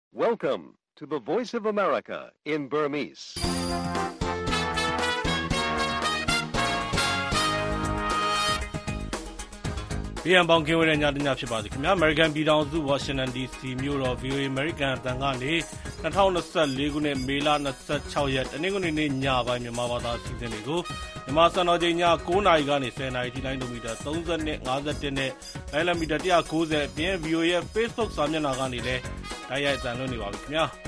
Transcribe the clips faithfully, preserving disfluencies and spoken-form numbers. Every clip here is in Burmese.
Welcome to the Voice of America in Burmese. ။ဒီအံပေါင်းကင်းဝဲတဲ့ညတညဖြစ်ပါစေခင်ဗျာ။ American ပြည်ထောင်စု Washington ဒီ စီ မြို့တော် ဗွီအိုအေ American အသံကနေ၂၀၂၄ ခုနှစ်မေလ၂၆ ရက်တနင်္ဂနွေနေ့ညပိုင်းမြန်မာဘာသာအစီအစဉ်တွေကိုမြန်မာစံတော်ချိန်ည၉နာရီကနေ၁၀နာရီထိတိုင်းလိုမီတာ၃၂ ၅၁နဲ့လိုင်းလံမီတာ၁၉၀အပြင် ဗွီအိုအေရဲ့ Facebook စာမျက်နှာကနေလည်းတိုက်ရိုက်အသံလွှင့်နေပါပြီခင်ဗျာ။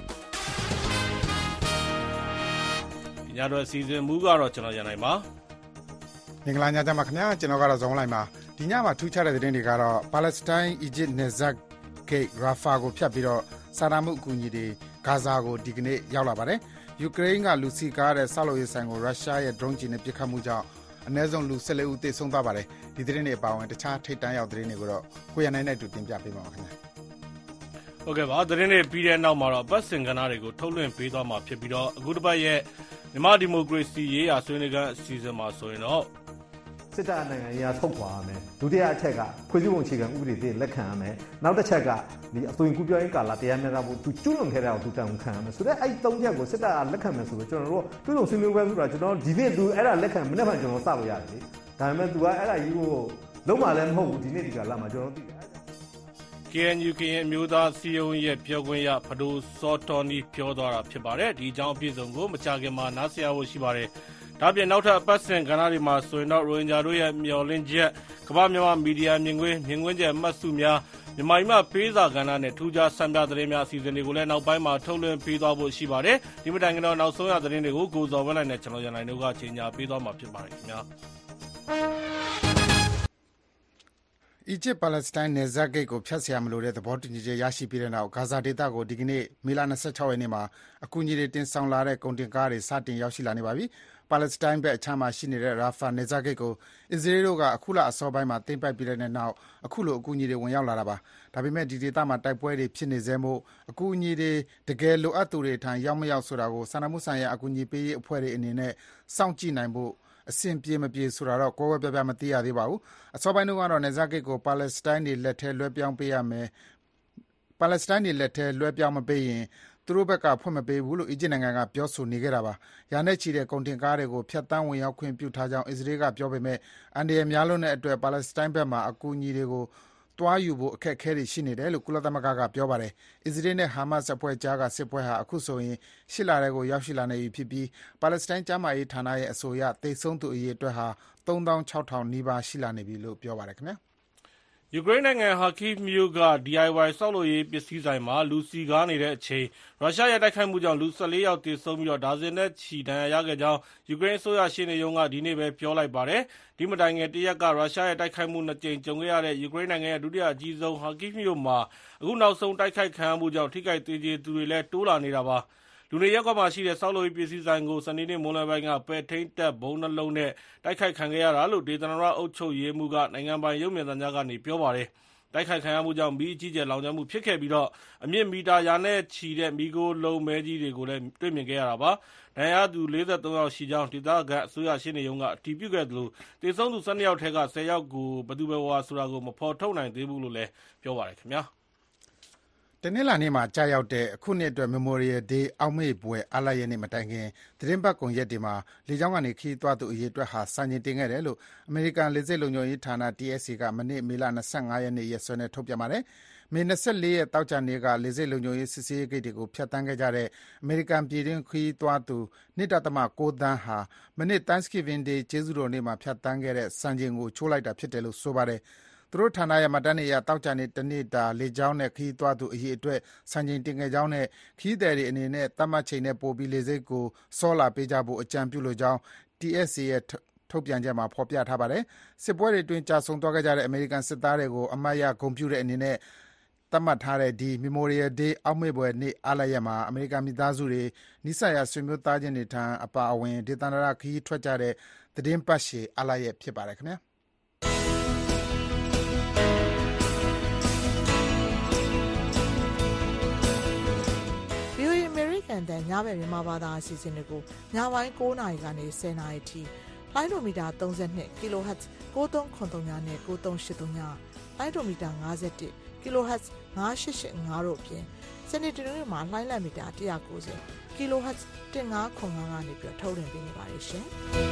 ဒီညတော့အစီအစဉ်မူကတော့ကျွန်တော်ရန်နိုင်ပါမင်္ဂလာညချမ်းပါခင်ဗျာကျွန်တော်ကတော့ဇောင်းလိုက်ပါဒီညမှာထူးခြားတဲ့သတင်းတွေကတော့ပါလက်စတိုင်းအီဂျစ်နယ်စပ်ဂိတ်ရာဖာကိုဖြတ်ပြီးတော့စာနာမှုအကူအညီတွေဂါဇာကိုဒီကနေ့ရောက်လာပါတယ်ယူကရိန်းကလူစီကားတဲ့ဆောက်လုပ်ရေးဆိုင်ကိုရုရှားရဲ့ drone ကျည်နဲ့ပစ်ခတ်မှုကြောင့်အနည်းဆုံးလူ၁၄ဦးသေဆုံးသွားပါတယ်ဒီသတင်းတွေအပါအဝင်တခြားထိပ်တန်းရောက်သတင်းတွေကိုတော့ကိုရနိုင်နဲ့အတူတင်ပြပေးပါမယ်ခင်ဗျာဟုတ်ကဲ့ပါသတင်းတွေပြီးတဲ့နောက်မှာတော့ပတ်စင်ကဏ္ဍတွေကိုထုတ်လွှင့်ပေးသွားမှာဖြစ်ပြီးတော့အခုတစ်ပတ်ရဲ့မြန်မာဒီမိုကရေစီရေးရာဆွေးနွေးခန်းအစီအစဉ်မှာဆိုရင်တော့စစ်တပ်နိုင်ငံရေးအထုတ်ခွာရမယ်ဒုတိယအချက်ကခွေးစည်းပုံအခြေခံဥပဒေတွေလက်ခံရမယ်နောက်တစ်ချက်ကဒီအသွင်ကူးပြောင်းရေးကာလတရားမျှတဖို့သူကျွလွန်ခဲ့တဲ့အောင်သူတောင်းခံရမယ်ဆိုတော့အဲ့သုံးချက်ကိုစစ်တပ်ကလက်ခံမယ်ဆိုတော့ကျွန်တော်တို့ပြုလုပ်ဆွေးနွေးပွဲဆိုတာကျွန်တော်ဒီနေ့သူအဲ့ဒါလက်ခံမနေ့ကကျွန်တော်စလို့ရတယ်လေဒါပေမဲ့သူကအဲ့ဒါကြီးကိုလုံးဝလည်းမဟုတ်ဘူးဒီနေ့ဒီကာလမှာကျွန်တော်တို့သိတယ်ကေအန်ယူ ကရင်အမျိုးသားစီယုံရဲ့ပြောခွင့်ရဖဒိုစောတော်နီပြောသွားတာဖြစ်ပါတယ်ဒီအကြောင်းအပြည့်စုံကိုမကြာခင်မှာနားဆင်ရဖို့ရှိပါတယ်ဒါပြင်နောက်ထပ်အပတ်စဉ်ကဏ္ဍတွေမှာဆိုရင်တော့ရိုဟင်ဂျာတို့ရဲ့မျှော်လင့်ချက်ကမ္ဘာမြန်မာမီဒီယာမြင်ကွင်းမြင်ကွင်းကျဲမှတ်စုများမြန်မာပြည်မှာပေးစာကဏ္ဍနဲ့ထူးခြားဆံပြသတင်းများအစီအစဉ်တွေကိုလည်းနောက်ပိုင်းမှာထုတ်လွှင့်ပေးသွားဖို့ရှိပါတယ်ဒီမတိုင်ကတော့နောက်ဆုံးရသတင်းတွေကိုကိုဇော်ဝင်းလိုက်နဲ့ကျွန်တော်ရန်နိုင်တို့ကချိန်ညာပေးသွားမှာဖြစ်ပါတယ်ခင်ဗျာအီဂျစ်ပါလက်စတိုင်းနယ်စပ်ဂိတ်ကိုဖျက်ဆီးရမလို့တဲ့သဘောတူညီချက်ရရှိပြီးတဲ့နောက်ဂါဇာဒေသကိုဒီကနေ့မေလ၂၆ရက်နေ့မှာအကူအညီတွေတင်ဆောင်လာတဲ့ကုန်တင်ကားတွေစတင်ရောက်ရှိလာနေပါပြီပါလက်စတိုင်းဘက်အခြမ်းမှာရှိနေတဲ့ရာဖာနယ်စပ်ဂိတ်ကိုအစ္စရေးတို့ကအခုလအစောပိုင်းမှာသိမ်းပိုက်ပြီးတဲ့နောက်အခုလိုအကူအညီတွေဝင်ရောက်လာတာပါဒါပေမဲ့ဒီဒေသမှာတိုက်ပွဲတွေဖြစ်နေစေမို့အကူအညီတွေတကယ်လိုအပ်သူတွေထံရောက်မရောက်ဆိုတာကိုစာနာမှုဆိုင်ရာအကူအညီပေးရေးအဖွဲ့တွေအနေနဲ့စောင့်ကြည့်နိုင်ဖို့အဆင်ပြေမပြေဆိုတာတော့ကိုယ်ဝဲပြပြမသိရသေးပါဘူးအစောပိုင်းတုန်းကတော့နယ်စပ်ဂိတ်ကိုပါလက်စတိုင်းတွေလက်ထဲလွှဲပြောင်းပေးရမယ်ပါလက်စတိုင်းတွေလက်ထဲလွှဲပြောင်းမပေးရင်သူတို့ဘက်ကဖွင့်မပေးဘူးလို့အီဂျစ်နိုင်ငံကပြောဆိုနေခဲ့တာပါ။ရာနဲ့ချီတဲ့ကုန်တင်ကားတွေကိုဖျက်ဆီးဝင်ရောက်ခွင့်ပြုထားကြောင်းအစ္စရေးကပြောပေမဲ့အန်ဒီရများလုံးတဲ့အတွက်ပါလက်စတိုင်းဘက်မှအကူအညီတွေကိုတွားယူဖို့အခက်အခဲတွေရှိနေတယ်လို့ကုလသမဂ္ဂကပြောပါတယ်။အစ္စရေးနဲ့ဟာမတ်စ်အဖွဲ့ကြားကစစ်ပွဲဟာအခုဆိုရင်ရှစ်လထဲကိုရောက်ရှိလာနေပြီဖြစ်ပြီးပါလက်စတိုင်းကျန်းမာရေးဌာနရဲ့အဆိုအရသေဆုံးသူအရေအတွက်ဟာသုံးသောင်းခြောက်ထောင်နီးပါးရှိလာနေပြီလို့ပြောပါတယ်ခင်ဗျာ။ယူကရိန်းနိုင်ငံဟာကိဗ်မြို့က ဒီ အိုင် ဝိုင် ဆောက်လုပ်ရေးပစ္စည်းဆိုင်မှာလူစီကားနေတဲ့အချိန်ရုရှားရဲ့တိုက်ခိုက်မှုကြောင့်လူ၁၄ယောက်သေဆုံးပြီးတော့ဒါဇင်နဲ့ချီဒဏ်ရာရခဲ့ကြောင်းယူကရိန်းအစိုးရရှေ့နေရုံးကဒီနေ့ပဲပြောလိုက်ပါတယ်။ဒီမတိုင်ခင်တရက်ကရုရှားရဲ့တိုက်ခိုက်မှုနှစ်ကြိမ်ကြုံခဲ့ရတဲ့ယူကရိန်းနိုင်ငံရဲ့ဒုတိယအကြီးဆုံးဟာကိဗ်မြို့မှာအခုနောက်ဆုံးတိုက်ခိုက်ခံရမှုကြောင့်ထိခိုက်သေကျေသူတွေလည်းတိုးလာနေတာပါ။လူနေရပ်ကွက်မှာရှိတဲ့ဆောက်လုပ်ရေးပစ္စည်းဆိုင်ကိုစနေနေ့မွန်းလွဲပိုင်းကပဲထိန်းတပ်ဘုံနှလုံးနဲ့တိုက်ခိုက်ခံခဲ့ရတာလို့ဒေသနာရအုပ်ချုပ်ရေးမှူးကနိုင်ငံပိုင်ရုပ်မြင်သံကြားကနေပြောပါတယ်။တိုက်ခိုက်ခံရမှုကြောင့်မီးအကြီးကျယ်လောင်ကျွမ်းမှုဖြစ်ခဲ့ပြီးတော့အမြင့်မီတာရာနဲ့ချီတဲ့မီးခိုးလုံးမဲကြီးတွေကိုလည်းတွေ့မြင်ခဲ့ရတာပါ။ဒဏ်ရာသူ၄၃ယောက်ရှိကြောင်းဒေသခံအစိုးရရှင်းနေရုံကအတည်ပြုခဲ့သလိုသေဆုံးသူ၁၂ယောက်ထဲက၁၀ယောက်ကိုဘယ်သူဘယ်ဝါဆိုတာကိုမဖော်ထုတ်နိုင်သေးဘူးလို့လည်းပြောပါတယ်ခင်ဗျာ။တနင်္လာနေ့မှာကြာရောက်တဲ့အခုနှစ်အတွက် Memorial Day အောက်မေ့ပွဲအားလပ်ရက်နေ့မတိုင်ခင်သတင်းပတ်ကုန်ရက်တွေမှာလေကြောင်းကနေခရီးသွားသူအရေအတွက်ဟာစံချိန်တင်ခဲ့တယ်လို့အမေရိကန်လေဆိပ်လုံခြုံရေးဌာန T S A ကမနေ့မေလ၂၅ရက်နေ့ရက်စွဲနဲ့ထုတ်ပြန်ပါတယ်။မေ၂၄ရက်တောက်ကြနေ့ကလေဆိပ်လုံခြုံရေးစစ်ဆေးရေးဂိတ်တွေကိုဖျက်ဆီးခဲ့ကြတဲ့အမေရိကန်ပြည်တွင်းခရီးသွားသူ၂.၉ သန်းဟာမနေ့ Thanksgiving Day ကျေးဇူးတော်နေ့မှာဖြတ်သန်းခဲ့တဲ့စံချိန်ကိုချိုးလိုက်တာဖြစ်တယ်လို့ဆိုပါတယ်။သူတို့ဌာနရဲ့မှတ်တမ်းတွေအရတောက်ကြနေ့တနေ့တာလေကြောင်းနဲ့ခရီးသွားသူအရေအတွက်စံချိန်တင်ခဲ့ကြောင်းနဲ့ခရီးသည်တွေအနေနဲ့သတ်မှတ်ချိန်နဲ့ပိုပြီးလေဆိပ်ကိုစောလာပေးကြဖို့အကြံပြုလိုကြောင်း T S A ရဲ့ထုတ်ပြန်ချက်မှာဖော်ပြထားပါတယ်။စစ်ပွဲတွေအတွင်းကြာဆုံးသွားခဲ့ကြတဲ့အမေရိကန်စစ်သားတွေကိုအမှတ်ရဂုဏ်ပြုတဲ့အနေနဲ့သတ်မှတ်ထားတဲ့ဒီ Memorial Day အောက်မေ့ပွဲနေ့အားလပ်ရက်မှာအမေရိကန်မိသားစုတွေနီးစပ်ရာဆွေမျိုးသားချင်းတွေထံအပါအဝင်ဒေသနာရခရီးထွက်ကြတဲ့သတင်းပတ်ရှည်အားလပ်ရက်ဖြစ်ပါတယ်ခင်ဗျာ။ကန်တန်ညဘက်မြန်မာဘာသာအစီအစဉ်တွေကိုညပိုင်း၉နာရီကနေ၁၀နာရီထိလိုင်းဒိုမီတာ၃၂ kHz ၉၃၇၃နဲ့၉၃၈၃လိုင်းဒိုမီတာ၅၁ kHz ၅၈၈၅တို့အပြင်စနေတနင်္ဂနွေမှာလှိုင်းလံမီတာone ninety ကီလိုဟတ်ဇ်fifteen ninetyကနေပြီးထုတ်လွှင့်ပေးနေပါတယ်ရှင်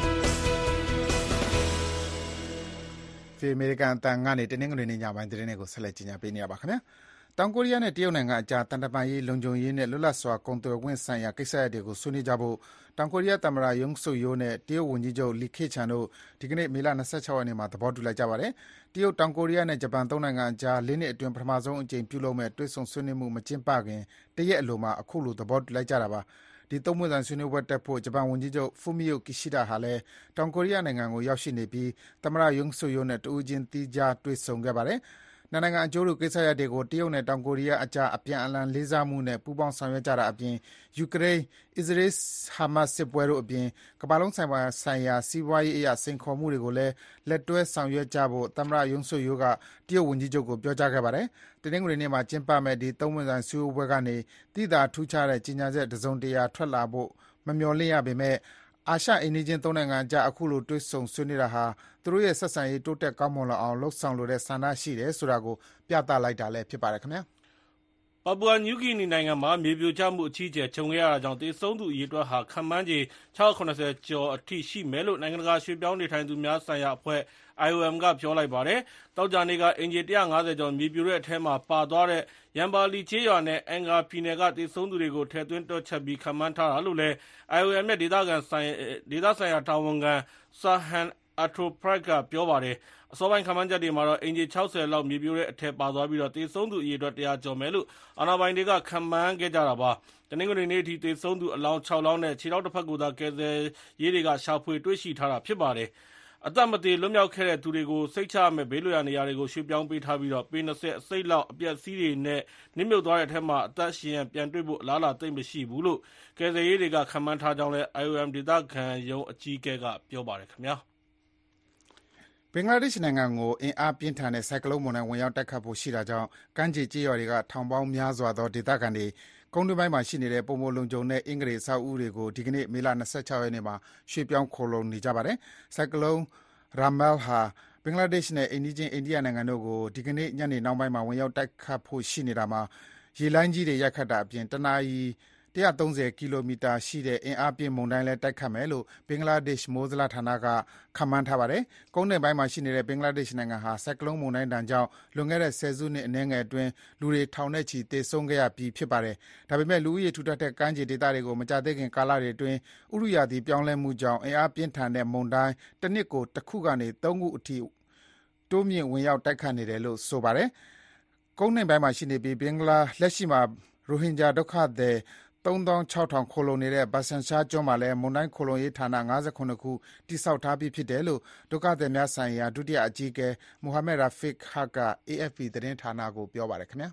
ဒီအမေရိကန်အတန်ကနေတနင်္ဂနွေနေ့ညပိုင်းသတင်းတွေကိုဆက်လက်ကြီးညာပေးနေရပါခင်ဗျာတောင်ကိုရီးယားနဲ့တရုတ်နိုင်ငံအကြားတန်တပန်ရေးလုံခြုံရေးနဲ့လွတ်လပ်စွာကုန်သွယ်ခွင့်ဆိုင်ရာကိစ္စရပ်တွေကိုဆွေးနွေးကြဖို့တောင်ကိုရီးယားသမ္မတယုံဆုယိုးနဲ့တရုတ်ဝန်ကြီးချုပ်လီခေချန်တို့ဒီကနေ့မေလtwenty-sixရက်နေ့မှာသဘောတူလိုက်ကြပါတယ်။တရုတ်တောင်ကိုရီးယားနဲ့ဂျပန်သုံးနိုင်ငံအကြားလေးနှစ်အတွင်းပထမဆုံးအကြိမ်ပြုလုပ်မဲ့တွေ့ဆုံဆွေးနွေးမှုမကျင်းပခင်တရက်အလိုမှာအခုလိုသဘောတူလိုက်ကြတာပါ။ဒီသုံးပွင့်ဆိုင်ဆွေးနွေးပွဲတက်ဖို့ဂျပန်ဝန်ကြီးချုပ်ဖူမီယိုကီရှိဒါဟာလည်းတောင်ကိုရီးယားနိုင်ငံကိုရောက်ရှိနေပြီးသမ္မတယုံဆုယိုးနဲ့တူးချင်းတီးခြားတွေ့ဆုံခဲ့ပါတယ်။နှစ်နိုင်ငံအကျိုးတူကိစ္စရပ်တွေကိုတရုတ်နဲ့တောင်ကိုရီးယားအကြားအပြန်အလှန်လေးစားမှုနဲ့ပူးပေါင်းဆောင်ရွက်ကြတာအပြင်ယူကရိန်း၊အစ္စရေး-ဟာမတ်စ်စစ်ပွဲတို့အပြင်ကမ္ဘာလုံးဆိုင်ရာစီးပွားရေးအရစိန်ခေါ်မှုတွေကိုလည်းလက်တွဲဆောင်ရွက်ကြဖို့သမ္မတယုံဆုယိုးကတရုတ်ဝန်ကြီးချုပ်ကိုပြောကြားခဲ့ပါတယ်။တနင်္ဂနွေနေ့မှာကျင်းပမယ့်ဒီသုံးပွင့်ဆိုင်စည်းဝေးပွဲကနေသိသာထူးခြားတဲ့ကြေညာချက်တစုံတရာထွက်လာဖို့မမျှော်လင့်ရပေမဲ့အာရှအိမ်နီးချင်းသုံးနိုင်ငံအကြားအခုလိုတွေ့ဆုံဆွေးနွေးတာဟာသူတို့ရဲ့ဆက်ဆံရေးတိုးတက်ကောင်းမွန်လာအောင်လုပ်ဆောင်လိုတဲ့ဆန္ဒရှိတယ်ဆိုတာကိုပြသလိုက်တာလည်းဖြစ်ပါတယ်ခင်ဗျာ။ပါပူအာနယူးဂီနီနိုင်ငံမှာမြေပြိုကျမှုအကြီးအကျယ်ကြုံခဲ့ရတာကြောင့်သေဆုံးသူအရေအတွက်ဟာခန့်မှန်းခြေ၆၇၀ကျော်အထိရှိမယ်လို့နိုင်ငံတကာရွှေ့ပြောင်းနေထိုင်သူများဆိုင်ရာအဖွဲ့ I O M ကပြောလိုက်ပါတယ်။သောကြာနေ့ကအိမ်ခြေone hundred fiftyကျော်မြေပြိုတဲ့အထဲမှာပါသွားတဲ့ရမ်ဘာလီကျေးရွာနဲ့အင်္ဂါပြည်နယ်ကသေဆုံးသူတွေကိုထည့်သွင်းတွက်ချက်ပြီးခန့်မှန်းထားတာလို့လည်း I O M ရဲ့ဒေသခံဆိုင်ဒေသဆိုင်ရာတာဝန်ခံ Sahan Atroprak ကပြောပါတယ်။အစောပိုင်းခန့်မှန်းချက်တွေမှာတော့အိမ်ခြေsixtyလောက်မြေပြိုတဲ့အထက်ပါသွားပြီးသေဆုံးသူအရေအတွက်one hundredကျော်မယ်လို့အာဏာပိုင်တွေကခန့်မှန်းခဲ့ကြတာပါ။တနင်္ဂနွေနေ့အထိသေဆုံးသူအလောင်းsixလောင်းနဲ့ခြေထောက်တစ်ဖက်ကိုသာကယ်ဆယ်ရေးတွေကရှာဖွေတွေ့ရှိထားတာဖြစ်ပါတယ်။အသက်မသေလွတ်မြောက်ခဲ့တဲ့သူတွေကိုစိတ်ချရမယ့်ဘေးလွတ်ရာနေရာတွေကိုရွှေ့ပြောင်းပေးထားပြီးပေtwentyအစိတ်လောက်အပျက်အစီးတွေနဲ့နစ်မြုပ်သွားတဲ့အထက်မှာအသက်ရှင်ပြန်တွေ့ဖို့အလားအလာသိပ်မရှိဘူးလို့ကယ်ဆယ်ရေးတွေကခန့်မှန်းထားကြောင်းလည်း I O M ဒေသခံရုံးအကြီးအကဲကပြောပါတယ်ခင်ဗျာ။ဘင်္ဂလားဒေ့ရှ်နိုင်ငံကိုအင်အားပြင်းထန်တဲ့ဆိုင်ကလုန်းမုန်တိုင်းဝင်ရောက်တိုက်ခတ်ဖို့ရှိတာကြောင့်ကမ်းခြေကျေးရွာတွေကထောင်ပေါင်းများစွာသောဒေသခံတွေကုန်းတွင်းပိုင်းမှာရှိနေတဲ့ပုံမှန်လုံခြုံတဲ့အင်္ဂလိပ်အဆောက်အဦတွေကိုဒီကနေ့မေလtwenty-sixရက်နေ့မှာရွှေ့ပြောင်းခိုလှုံနေကြပါတယ်။ဆိုင်ကလုန်းရာမဲလ်ဟာဘင်္ဂလားဒေ့ရှ်နဲ့အိမ်နီးချင်းအိန္ဒိယနိုင်ငံတို့ကိုဒီကနေ့ညနေနှောင်းပိုင်းမှာဝင်ရောက်တိုက်ခတ်ဖို့ရှိနေတာမှာရေလှိုင်းကြီးတွေရိုက်ခတ်တာအပြင်တနာရီone hundred thirtyကီလိုမီတာရှိတဲ့အင်အားပြင်းမုန်တိုင်းလည်းတိုက်ခတ်မယ်လို့ဘင်္ဂလားဒေ့ရှ်မိုးဇလဌာနကခန့်မှန်းထားပါတယ်။ကုန်းတွင်းပိုင်းမှာရှိနေတဲ့ဘင်္ဂလားဒေ့ရှ်နိုင်ငံဟာဆိုင်ကလုန်းမုန်တိုင်းဒဏ်ကြောင့်လွန်ခဲ့တဲ့ဆယ်စုနှစ်အနည်းငယ်အတွင်းလူတွေထောင်နဲ့ချီသေဆုံးခဲ့ရပြီးဖြစ်ပါတယ်။ဒါပေမဲ့လူဦးရေထူထပ်တဲ့ကမ်းခြေဒေသတွေကိုမကြာသေးခင်ကာလတွေအတွင်းဥတုရာသီပြောင်းလဲမှုကြောင့်အင်အားပြင်းထန်တဲ့မုန်တိုင်းတစ်နှစ်ကိုတစ်ခုကနေသုံးခုအထိတိုးမြင့်ဝင်ရောက်တိုက်ခတ်နေတယ်လို့ဆိုပါတယ်။ကုန်းတွင်းပိုင်းမှာရှိနေပြီးဘင်္ဂလားလက်ရှိမှာရိုဟင်ဂျာဒုက္ခသည်three thousand six thousandခိုလှုံနေတဲ့ဘာဆန်ချာကျွန်းမှာလည်းမုန်တိုင်းခိုလှုံရေးဌာနfifty-sevenခုတည်ဆောက်ထားပြီးဖြစ်တယ်လို့ဒုက္ခသည်များဆိုင်ရာဒုတိယအကြီးအကဲမိုဟာမက်ရာဖစ်ဟတ်က A F P သတင်းဌာနကိုပြောပါတယ်ခင်ဗျာ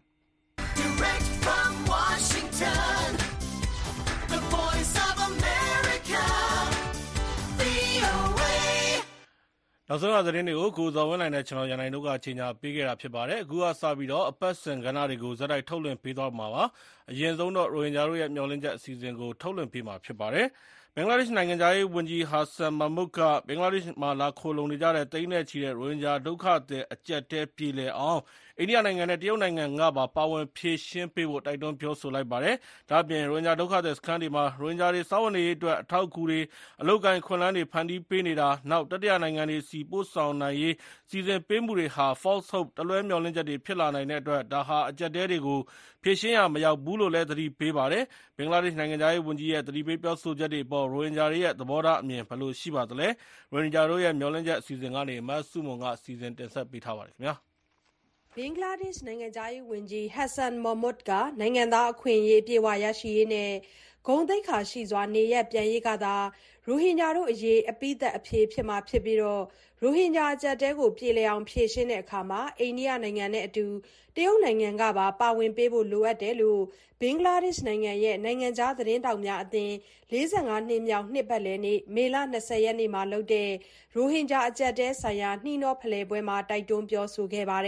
Direct from Washington The Voice of America V O A နောက်ဆုံးရသတင်းတွေကိုကိုဇော်ဝင်းနိုင်နဲ့ကျွန်တော်ရန်နိုင်တို့ကချိန်ညာပေးခဲ့တာဖြစ်ပါတယ်အခုကစပြီးတော့အပတ်စဉ်ကဏ္ဍတွေကိုဇက်တိုက်ထုတ်လွှင့်ပေးသွားမှာပါအရင်ဆုံးတော့ရိုဟင်ဂျာတို့ရဲ့မျှော်လင့်ချက်အစီအစဉ်ကိုထုတ်လွှင့်ပေးမှာဖြစ်ပါတယ်ဘင်္ဂလားဒေ့ရှ်နိုင်ငံသားရေးဝန်ကြီးဟာဆန်မာမုတ်ကဘင်္ဂလားဒေ့ရှ်မှာလာခိုလုံနေကြတဲ့တိန်းနဲ့ချီတဲ့ရိုဟင်ဂျာဒုက္ခသည်အကြက်တဲပြည်လေအောင်အိန္ဒိယနိုင်ငံနဲ့တရုတ်နိုင်ငံကပါပါဝင်ဖြည့်ရှင်းပေးဖို့တိုက်တွန်းပြောဆိုလိုက်ပါတယ်။ဒါ့အပြင်ရိုဟင်ဂျာဒုက္ခသည်စခန်းတွေမှာရိုဟင်ဂျာတွေစောင့်နေရေးအတွက်အထောက်အကူတွေအလုပ်ကိုင်ခွင့်လန်းတွေဖန်တီးပေးနေတာနောက်တတိယနိုင်ငံတွေစီပို့ဆောင်နိုင်ရေးစီစဉ်ပေးမှုတွေဟာ false hope တလွဲမျှော်လင့်ချက်တွေဖြစ်လာနိုင်တဲ့အတွက်ဒါဟာအကြက်တဲတွေကိုဖြည့်ရှင်းရမရောက်ဘူးလို့လည်းသတိပေးပါတယ်။ဘင်္ဂလားဒေ့ရှ်နိုင်ငံသားရေးဝန်ကြီးရဲ့သတိပေးပြောဆိုချက်တွေပေါ်ရိုဟင်ဂျာတွေရဲ့သဘောထားအမြင်ဘယ်လိုရှိပါသလဲ။ရိုဟင်ဂျာတို့ရဲ့မျှော်လင့်ချက်အစီအစဉ်ကနေမတ်စုမုံကစီစဉ်တင်ဆက်ပေးထားပါတယ်ခင်ဗျာ။ဘင်္ဂလားဒေ့ရှ်နိုင်ငံသားရေးဝန်ကြီးဟက်ဆန်မော်မွတ်ကနိုင်ငံသားအခွင့်အရေးအပြည့်အဝရရှိရေးနဲ့ဂုဏ်သိက္ခာရှိစွာနေရပ်ပြန်ရေးကသာရိုဟင်ဂျာတို့အရေးအပိသက်အဖြေဖြစ်မှာဖြစ်ပြီးတော့ရိုဟင်ဂျာအကြက်တဲကိုပြေလည်အောင်ဖြည့်ရှင်းတဲ့အခါမှာအိန္ဒိယနိုင်ငံနဲ့အတူတရုတ်နိုင်ငံကပါပါဝင်ပေးဖို့လိုအပ်တယ်လို့ဘင်္ဂလားဒေ့ရှ်နိုင်ငံရဲ့နိုင်ငံခြားသတင်းတောက်များအသင်းforty-fiveနှစ်မြောက်နှစ်ပတ်လည်နေ့မေလtwentyရက်နေ့မှာလုပ်တဲ့ရိုဟင်ဂျာအကြက်တဲဆိုင်ရာနှီးနှောဖလှယ်ပွဲမှာတိုက်တွန်းပြောဆိုခဲ့ပါတယ်။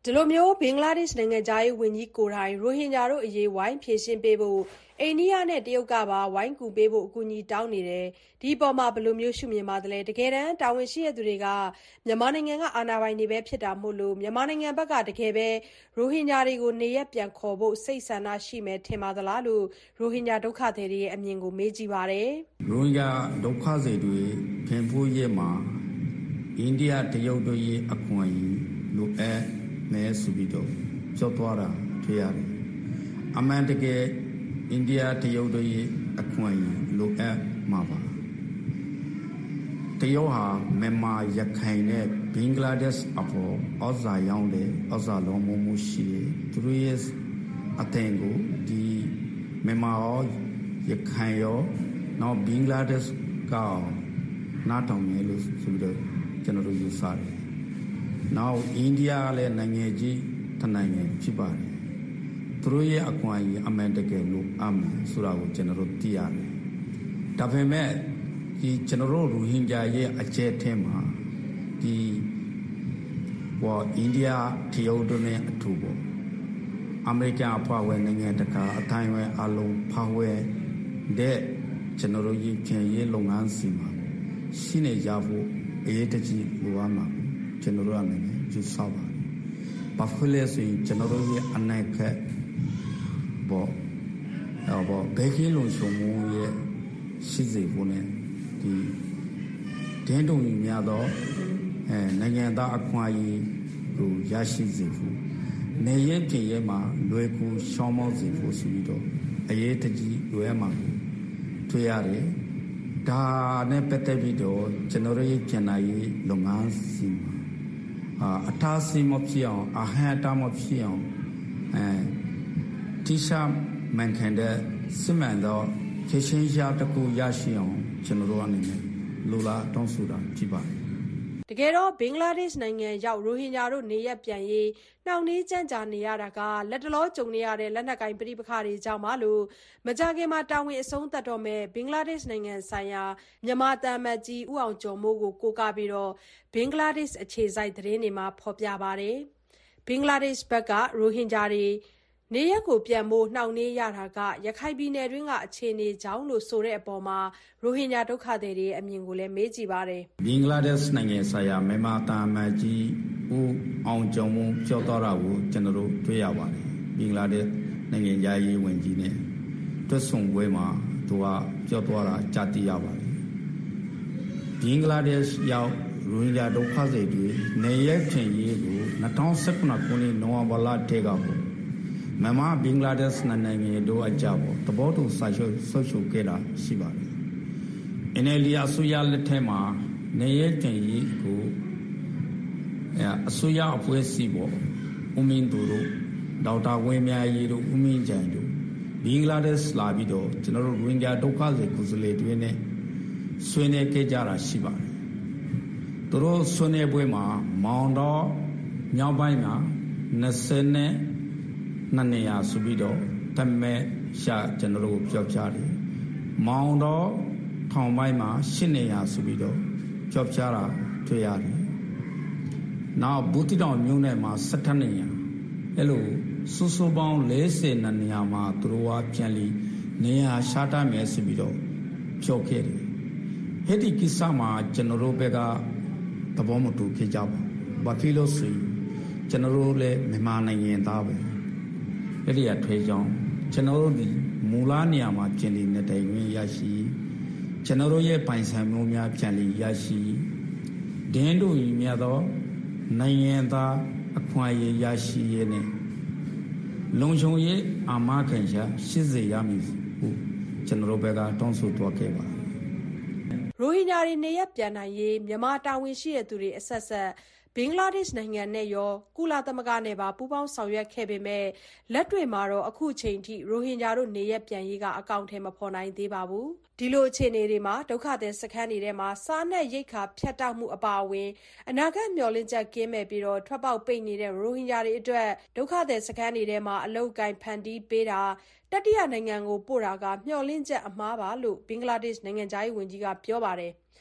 ဒီလိုမျိုးဘင်္ဂလားဒေ့ရှ်နိုင်ငံသားရေးဝန်ကြီးကိုယ်တိုင်ရိုဟင်ဂျာတို့အရေးဝိုင်းဖြေရှင်းပေးဖို့အိန္ဒိယနဲ့တရုတ်ကပါဝိုင်းကူပေးဖို့အကူအညီတောင်းနေတယ်ဒီအပေါ်မှာဘယ်လိုမျိုးရှုမြင်ပါသလဲတကယ်တမ်းတာဝန်ရှိတဲ့သူတွေကမြန်မာနိုင်ငံကအာဏာပိုင်တွေပဲဖြစ်တာမို့လို့မြန်မာနိုင်ငံဘက်ကတကယ်ပဲရိုဟင်ဂျာတွေကိုနေရက်ပြန်ခေါ်ဖို့စိတ်ဆန္ဒရှိမယ်ထင်ပါသလားလို့ရိုဟင်ဂျာဒုက္ခသည်တွေရဲ့အမြင်ကိုမေးကြည့်ပါတယ်ရိုဟင်ဂျာဒုက္ခသည်တွေခင်ဖို့ရဲ့မှာအိန္ဒိယတရုတ်တို့ရဲ့အခွင့်အရေးလိုအပ်နေစုပြီးတော့ကြောက်သွားတာတွေ့ရတယ်အမှန်တကယ်အိန္ဒိယတရုတ်တို့ရဲ့အခွင့်အရေးလိုအပ်မှာပါတရုတ်ဟာမြန်မာရခိုင်နဲ့ဘင်္ဂလားဒေ့ရှ်အပေါ်ဩဇာရောင်းတယ်ဩဇာလုံးမှုမှုရှိတယ်သူတို့ရဲ့အထင်ကိုဒီမြန်မာရောရခိုင်ရောနောက်ဘင်္ဂလားဒေ့ရှ်ကနားထောင်နေလို့ဆိုပြီးတော့ကျွန်တော်တို့ယူဆတယ်နောက်အိန္ဒိယလည်းနိုင်ငံကြီးတစ်နိုင်ငံဖြစ်ပါတယ်သူတို့ရဲ့အခွင့်အရေးအမှန်တကယ်လို့အမှန်ဆိုတာကိုကျွန်တော်တို့သိရတယ်ဒါပေမဲ့ဒီကျွန်တော်တို့ရိုဟင်ဂျာရဲ့အကျဲထဲမှာဒီဘောအိန္ဒိယတရုတ်တို့နဲ့အထူးပေါ့အမေရိကန်အဖွဲ့ဝင်နိုင်ငံတကာအတိုင်းဝဲအလုံးဖောက်ဝဲတဲ့ကျွန်တော်တို့ရဲ့ခင်ရေးလုပ်ငန်းစီမှာရှိနေကြဖို့အရေးတကြီးလိုအပ်မှာကျွန်တော်တို့အနေနဲ့ယူဆပါတယ်ဘာဖြစ်လဲဆိုရင်ကျွန်တော်တို့ရဲ့အနိုင်ခက်ဘောဘောဘယ်ကင်းလုံးချုံမှုရဲ့ရှိစေဖို့နဲ့ဒီဒင်းတုံကြီးများတော့အဲနိုင်ငံသားအခွင့်အရေးကိုရရှိစေဖို့နေရပြည်ရဲ့မှာလွယ်ကူရှောင်းမောစေဖို့ဆိုပြီးတော့အရေးတကြီးလွယ်မှာတွေ့ရတယ်ဒါနဲ့ပတ်သက်ပြီးတော့ကျွန်တော်ရဲ့ကျန်တဲ့လုပ်ငန်းစီမှာအထာစီမဖြစ်အောင်အဟံတာမဖြစ်အောင်အဲတိရှာမန်ခံတဲ့စမှန်တော့ဖြည့်ရှင်းရတကူရရှိအောင်ကျွန်တော်တို့အနေနဲ့လိုလားတောင်းဆိုတာဖြစ်ပါတယ်တကယ်တော့ဘင်္ဂလားဒေ့ရှ်နိုင်ငံရောက်ရိုဟင်ဂျာတို့နေရက်ပြန်ရေးနှောင့်နှေးကြန့်ကြာနေရတာကလက်တလောကြုံနေရတဲ့လက်နက်ကိုင်ပဋိပက္ခတွေကြောင့်မလို့မကြခင်မှာတာဝန်အဆုံးသတ်တော့မဲ့ဘင်္ဂလားဒေ့ရှ်နိုင်ငံဆိုင်ရာမြန်မာတန်မတ်ကြီးဦးအောင်ကျော်မိုးကိုကိုးကားပြီးတော့ဘင်္ဂလားဒေ့ရှ်အခြေစိုက်သတင်းတွေမှာဖော်ပြပါတယ်ဘင်္ဂလားဒေ့ရှ်ဘက်ကရိုဟင်ဂျာတွေနေရက်ကိုပြန်ဖို့နှောင့်နှေးရတာကရခိုင်ပြည်နယ်တွင်းကအခြေအနေကြောင့်လို့ဆိုတဲ့အပေါ်မှာရိုဟင်ဂျာဒုက္ခသည်တွေရဲ့အမြင်ကိုလည်းမေးကြည့်ပါတယ်ဘင်္ဂလားဒေ့ရှ်နိုင်ငံဆိုင်ရာမြန်မာတာမတ်ကြီးဦးအောင်ကျော်မိုးပြောတော့တာကိုကျွန်တော်တို့တွေ့ရပါတယ်ဘင်္ဂလားဒေ့ရှ်နိုင်ငံသားရေးဝန်ကြီးနဲ့တွေ့ဆုံပွဲမှာသူကပြောတော့တာကြားသိရပါတယ်ဘင်္ဂလားဒေ့ရှ်ရောက်ရိုဟင်ဂျာဒုက္ခသည်တွေနေရက်ချင်းရေးကို၂၀၁၇ခုနှစ်နိုဝင်ဘာလတည်းကပေါ့မြန်မာဘင်္ဂလားဒေ့ရှ်နိုင်ငံတို့အကြပေါ့သဘောတူစာချုပ်ဆုပ်ချုပ်ခဲ့တာရှိပါတယ်။ အန် အယ် ဒီ အစိုးရလက်ထက်မှာနေရတင်ရေးကိုအစိုးရအဖွဲ့အစည်းပေါ့ဦးမင်းသူတို့ဒေါက်တာဝင်းမြတ်ရေးတို့ဦးမင်းကြိုင်တို့ဘင်္ဂလားဒေ့ရှ်လာပြီးတော့ကျွန်တော်တို့ဝင်ကြဒုက္ခသည်ကိုယ်စားလှယ်တွေနဲ့ဆွေးနွေးခဲ့ကြတာရှိပါတယ်။သူတို့ဆွေးနွေးပွဲမှာမောင်တော်မြောက်ပိုင်းမှာ၂၂နေရာဆိုပြီးတော့တမဲရှာကျွန်တော်တို့ပြောပြတယ်။မောင်တော်ထောင်ပိုင်းမှာ၈နေရာဆိုပြီးတော့ပြောပြတာတွေ့ရတယ်။နောက်ဘူးတိတောင်မြို့နယ်မှာ၁၇နေရာအဲ့လိုစုစုပေါင်း၄၀နေရာမှာသူတို့ကပြန်လီနေရာရှာတတ်မယ်ဆိုပြီးတော့ပြောခဲ့တယ်။ဟဲ့ဒီကိစ္စမှာကျွန်တော်တို့ဘက်ကသဘောမတူခဲ့ကြပါဘူး။ဘာဖြစ်လို့ဆိုရင်ကျွန်တော်တို့လည်းမြန်မာနိုင်ငံသားပဲ။အဲ့ဒီအထွေကြောင့်ကျွန်တော်တို့ဒီမူလနေရာမှာကျင်လီနဲ့တိုင်ဝင်ရရှိကျွန်တော်တို့ရဲ့ပိုင်ဆိုင်မှုများပြန်လီရရှိဒင်းတို့ညီများသောနိုင်ငံသားအခွင့်အရေးရရှိရေးနဲ့လုံခြုံရေးအာမခံချက်ရှိစေရမည်ဟုကျွန်တော်တို့ဘက်ကတောင်းဆိုသွားခဲ့ပါတယ်။ရိုဟင်ဂျာတွေနေရပ်ပြန်နိုင်ရေးမြန်မာတာဝန်ရှိတဲ့သူတွေအဆက်ဆက်ဘင်္ဂလားဒေ့ရှ်နိုင်ငံနဲ့ရောကုလသမဂ္ဂနဲ့ပါပူးပေါင်းဆောင်ရွက်ခဲ့ပေမဲ့လက်တွေ့မှာတော့အခုချိန်ထိရိုဟင်ဂျာတို့နေရပ်ပြန်ရေးကအကောင့်ထဲမဖော်နိုင်သေးပါဘူး။ဒီလိုအခြေအနေတွေမှာဒုက္ခသည်စခန်းတွေထဲမှာစားနပ်ရိက္ခာဖြတ်တောက်မှုအပါအဝင်အနာဂတ်မျှော်လင့်ချက်ကင်းမဲ့ပြီးတော့ထွက်ပေါက်ပိတ်နေတဲ့ရိုဟင်ဂျာတွေအတွက်ဒုက္ခသည်စခန်းတွေထဲမှာအလုပ်ကိုင်ဖန်တီးပေးတာတတိယနိုင်ငံကိုပို့တာကမျှော်လင့်ချက်အမှားပါလို့ဘင်္ဂလားဒေ့ရှ်နိုင်ငံသားရေးဝန်ကြီးကပြောပါတယ်။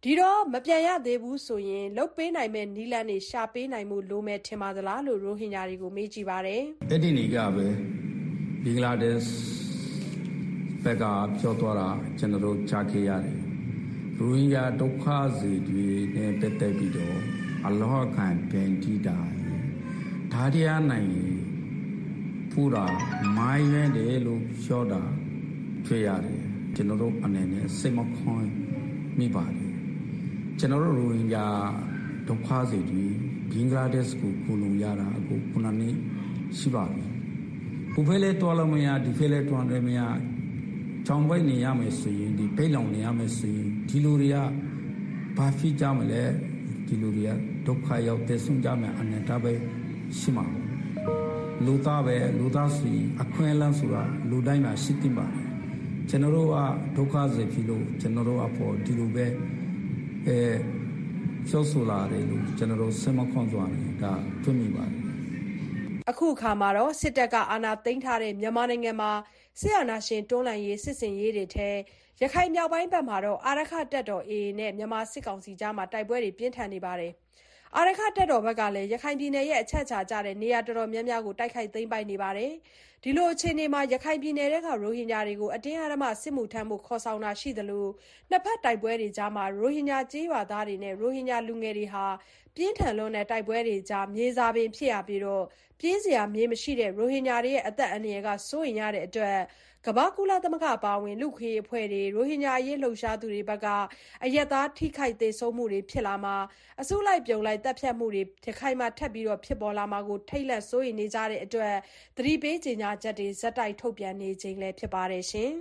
ဒီတော့မပြန်ရသေးဘူးဆိုရင်လုတ်ပေးနိုင်မဲ့နီလန်တွေရှာပေးနိုင်မှုလိုမဲ့ထင်ပါသလားလို့ရိုဟင်ဂျာတွေကိုမေးကြည့်ပါတယ်အဲ့ဒီနေ့ကပဲဘင်္ဂလားဒေ့ရှ်ဘက်ကပြောသွားတာကျွန်တော်တို့ကြားခဲ့ရတယ်ရိုဟင်ဂျာဒုက္ခစီတွေနဲ့တက်တက်ပြီးတော့အလောဟခံပြန်ကြည့်တာဒါတရားနိုင်ပူရာမိုင်းရတယ်လို့ပြောတာတွေ့ရတယ်ကျွန်တော်တို့အနေနဲ့စိတ်မခွန်မိပါတယ်ကျွန်တော်တို့ရိုဟင်ဂျာဒုက္ခစီတွေဘင်္ဂလားဒေ့ရှ်ကိုကိုလုံရတာအခုခုနနေ့ရှိပါပြီ။ဘုဖဲလဲတော်လို့မရဒီဖဲလဲတော်တယ်မရချောင်းပိုက်နေရမယ်ဆိုရင်ဒီပိတ်လောင်နေရမယ်ဆိုရင်ဒီလူတွေကဘာဖြစ်ကြမလဲဒီလူတွေကဒုက္ခရောက်တဲ့ဆုံးကြမယ်အနေတာပဲရှိမှာလူသားပဲလူသားစီအခွင့်အလမ်းဆိုတာလူတိုင်းမှာရှိတင်ပါတယ်ကျွန်တော်တို့ကဒုက္ခစေဖြစ်လို့ကျွန်တော်တို့အဖို့ဒီလိုပဲအဲကျောဆိုလာတယ်လို့ကျွန်တော်တို့စမခွန်သွားတယ်ဒါတွေ့မိပါတယ်အခုအခါမှာတော့စစ်တပ်ကအာဏာသိမ်းထားတဲ့မြန်မာနိုင်ငံမှာစစ်အာဏာရှင်တွန်းလှန်ရေးစစ်စင်ရေးတွေထဲရခိုင်မြောက်ပိုင်းဘက်မှာတော့အာရခတပ်တော် အေအေ နဲ့မြန်မာစစ်ကောင်စီကြားမှာတိုက်ပွဲတွေပြင်းထန်နေပါတယ်။အာရခတပ်တော်ဘက်ကလည်းရခိုင်ပြည်နယ်ရဲ့အချက်အခြာကျတဲ့နေရာတော်တော်များများကိုတိုက်ခိုက်သိမ်းပိုက်နေပါတယ်။ဒီလိုအခြေအနေမှာရခိုင်ပြည်နယ်ကရိုဟင်ဂျာတွေကိုအတင်းအဓမ္မစစ်မှုထမ်းမှုခေါ်ဆောင်တာရှိသလိုနှစ်ဖက်တိုက်ပွဲတွေကြားမှာရိုဟင်ဂျာကြေးရွာသားတွေနဲ့ရိုဟင်ဂျာလူငယ်တွေဟာပြင်းထန်လွန်းတဲ့တိုက်ပွဲတွေကြားမြေစာပင်ဖြစ်ရပြီးတော့ပြေးစရာမြေမရှိတဲ့ရိုဟင်ဂျာတွေရဲ့အသက်အန္တရာယ်ကစိုးရိမ်ရတဲ့အတွက်ကမ္ဘာကုလသမဂ္ဂအပါအဝင်လူ့ခွင့်အဖွဲ့တွေရိုဟင်ဂျာအရေးလှုပ်ရှားသူတွေဘက်ကအရက်သားထိခိုက်သေးဆုံးမှုတွေဖြစ်လာမှာအစုလိုက်ပြုံလိုက်တပ်ဖြတ်မှုတွေရခိုင်မှာထပ်ပြီးတော့ဖြစ်ပေါ်လာမှာကိုထိတ်လန့်စိုးရိမ်နေကြတဲ့အတွက်သတိပေးကြေညာချက်တွေဇက်တိုက်ထုတ်ပြန်နေခြင်းလည်းဖြစ်ပါတယ်ရှင်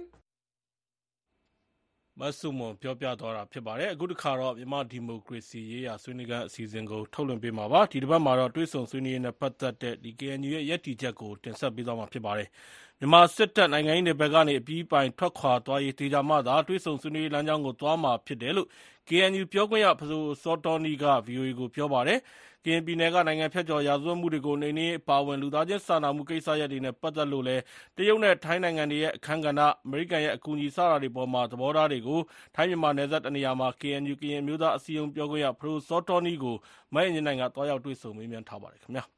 မဆုမွန်ပြောပြသွားတာဖြစ်ပါတယ်အခုတခါတော့မြန်မာဒီမိုကရေစီရေးရာဆွေးနွေးခန်းအစီအစဉ်ကိုထုတ်လွှင့်ပေးမှာပါဒီတစ်ပတ်မှာတော့တွဲဆုံဆွေးနွေးရေးနဲ့ပတ်သက်တဲ့ဒီ ကေအန်ယူ ရဲ့ရည်တည်ချက်ကိုတင်ဆက်ပေးသွားမှာဖြစ်ပါတယ်မြန်မာစစ်တပ်နိုင်ငံရေးနယ်ပယ်ကနေအပြီးပိုင်ထွက်ခွာသွားရေးတေချာမှသာတွဲဆုံဆွေးနွေးရေးလမ်းကြောင်းကိုသွားမှာဖြစ်တယ်လို့ ကေအန်ယူ ပြောခွင့်ရဖဆိုစောတော်နီက ဗီအိုအေ ကိုပြောပါတယ်ကရင်ပြည်နယ်ကနိုင်ငံဖြတ်ကျော်ရာဇဝတ်မှုတွေကိုနှိမ်နင်းအပါအဝင်လူသားချင်းစာနာမှုကိစ္စရပ်တွေနဲ့ပတ်သက်လို့လည်းတရုတ်နဲ့ထိုင်းနိုင်ငံတွေရဲ့အခမ်းကဏ္ဍအမေရိကန်ရဲ့အကူအညီစတာတွေပေါ်မှာသဘောထားတွေကိုထိုင်းမြန်မာနယ်စပ်တနေရာမှာ ကေအန်ယူ ကရင်မျိုးသားအစည်းအရုံးပြောခွင့်ရဖရိုစောတော်နီကိုမအင်ဂျင်နိုင်ကတွားရောက်တွေ့ဆုံမေးမြန်းထားပါတယ်ခင်ဗျာ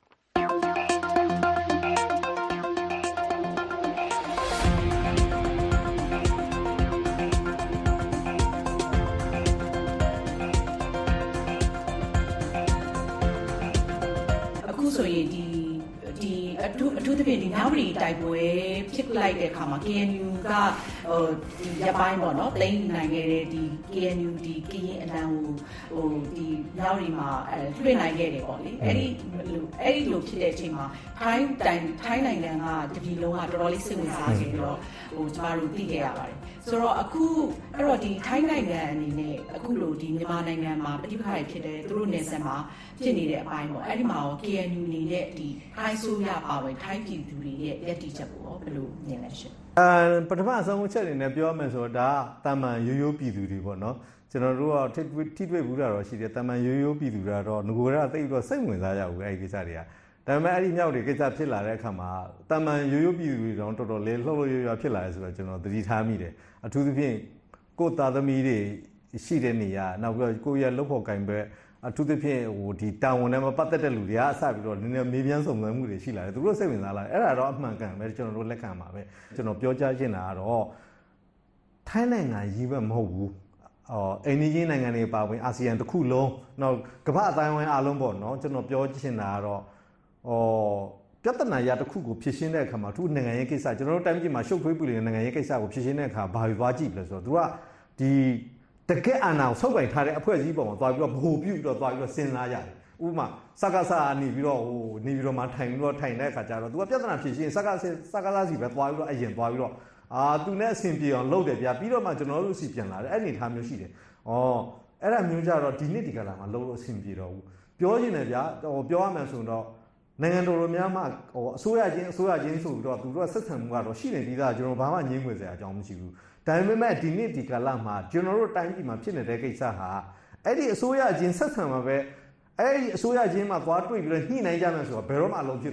ဆိုရင်ဒီဒီအထူးအထူးသဖြင့်ဒီနာဝရီတိုက်ပွဲဖြစ်လိုက်တဲ့အခါမှာ ကေအန်ယူ ကဟိုဒီရပိုင်းပေါ့နော်တိန်းနိုင်ခဲ့တဲ့ဒီ ကေအန်ယူ ဒီကရင်အလံကိုဟိုဒီနာဝရီမှာအဲလွှင့်နိုင်ခဲ့တယ်ပေါ့လေအဲ့ဒီလိုအဲ့ဒီလိုဖြစ်တဲ့အချိန်မှာထိုင်းတိုင်ထိုင်းနိုင်ငံကတပြည်လုံးကတော်တော်လေးစိတ်ဝင်စားကြပြီးတော့ဟိုကျမတို့သိခဲ့ရပါတယ်ဆိုတော့အခုအဲ့တော့ဒီထိုင်းနိုင်ငံအနေနဲ့အခုလိုဒီမြန်မာနိုင်ငံမှာပဋိပက္ခတွေဖြစ်တယ်သူတို့နယ်စပ်မှာဖြစ်နေတဲ့အပိုင်းပေါ့အဲ့ဒီမှာရော ကေအန်ယူ အနေနဲ့ဒီထိုင်းဆိုရပါဝင်ထိုင်းပြည်သူတွေရဲ့ရည်တည်ချက်ကိုဘယ်လိုမြင်လဲရှင်အဲပထမအဆုံးချက်အနေနဲ့ပြောမယ်ဆိုတော့ဒါကတာမန်ရိုးရိုးပြည်သူတွေပေါ့နော်ကျွန်တော်တို့ကထိတွေ့ဘူးတာတော့ရှိတယ်တာမန်ရိုးရိုးပြည်သူတွေကတော့ငကိုရသိပြီးတော့စိတ်ဝင်စားကြဘူးအဲ့ဒီကိစ္စတွေကဒါပေမဲ့အဲ့ဒီမြောက်တွေကိစ္စဖြစ်လာတဲ့အခါမှာတာမန်ရိုးရိုးပြည်သူတွေတော့တော်တော်လေးလှုပ်လှုပ်ရွရွဖြစ်လာတယ်ဆိုတော့ကျွန်တော်သတိထားမိတယ်အထူးသဖြင့်ကိုယ်သားသမီးတွေရှိတဲ့နေရာနောက်ပြီးတော့ကိုယ့်ရဲ့လုပ်ဖို့ကင်ပဲအထူးသဖြင့်ဟိုဒီတာဝန်နဲ့မပတ်သက်တဲ့လူတွေကအစပြီးတော့နည်းနည်းမေးမြန်းစုံစမ်းမှုတွေရှိလာတယ်သူတို့စိတ်ဝင်စားလာတယ်အဲ့ဒါတော့အမှန်ကန်ပဲကျွန်တော်တို့လက်ခံပါပဲကျွန်တော်ပြောကြားချင်တာကတော့ထိုင်းနိုင်ငံကြီးပဲမဟုတ်ဘူးအော်အိန္ဒိယနိုင်ငံတွေပါဝင်အာဆီယံတစ်ခုလုံးနောက်ကမ္ဘာအတိုင်းအဝိုင်းအားလုံးပေါ့နော်ကျွန်တော်ပြောချင်တာကတော့ဩပြဿနာရတစ်ခုကိုဖြစ်ရှင်းတဲ့အခါမှာသူနိုင်ငံရေးကိစ္စကျွန်တော်တို့တိုင်းပြည်မှာရှုပ်ထွေးပူနေတဲ့နိုင်ငံရေးကိစ္စကိုဖြစ်ရှင်းတဲ့အခါဘာပြီးသွားကြည့်လဲဆိုတော့သူကဒီတကယ့်အာဏာကိုဆုပ်ကိုင်ထားတဲ့အဖွဲ့အစည်းပေါ်မှာသွားပြီးတော့ဗဟိုပြုပြီးတော့သွားပြီးတော့စဉ်းစားရတယ်ဥပမာစကားစားနေပြီးတော့ဟိုနေပြီးတော့မှထိုင်ပြီးတော့ထိုင်တဲ့အခါကျတော့သူကပြဿနာဖြစ်ရှင်းစကားစကားစားစီပဲသွားပြီးတော့အရင်သွားပြီးတော့အာသူနဲ့အဆင်ပြေအောင်လုပ်တယ်ဗျာပြီးတော့မှကျွန်တော်တို့စီပြန်လာတယ်အဲ့အနေထားမျိုးရှိတယ်ဩအဲ့ဒါမျိုးကြတော့ဒီနေ့ဒီကလာမှာလုံးလို့အဆင်ပြေတော့ဘူးပြောချင်တယ်ဗျာဟိုပြောရမယ်ဆိုတော့နိုင်ငံတော်တော်များမှဟိုအစိုးရချင်းအစိုးရချင်းဆိုပြီးတော့သူတို့ဆက်ဆံမှုကတော့ရှိနေပြီးသားကျွန်တော်ဘာမှငြင်းငွေစရာအကြောင်းမရှိဘူးဒါပေမဲ့ဒီနေ့ဒီကလာမှာကျွန်တော်တို့တိုင်းပြည်မှာဖြစ်နေတဲ့ကိစ္စဟာအဲ့ဒီအစိုးရချင်းဆက်ဆံမှာပဲအဲ့ဒီအစိုးရချင်းမှာသွားတွေ့ပြီးတော့ညှိနှိုင်းကြမယ်ဆိုတော့ဘယ်တော့မှအလုံးဖြစ်တော့မှာမဟုတ်ဘူး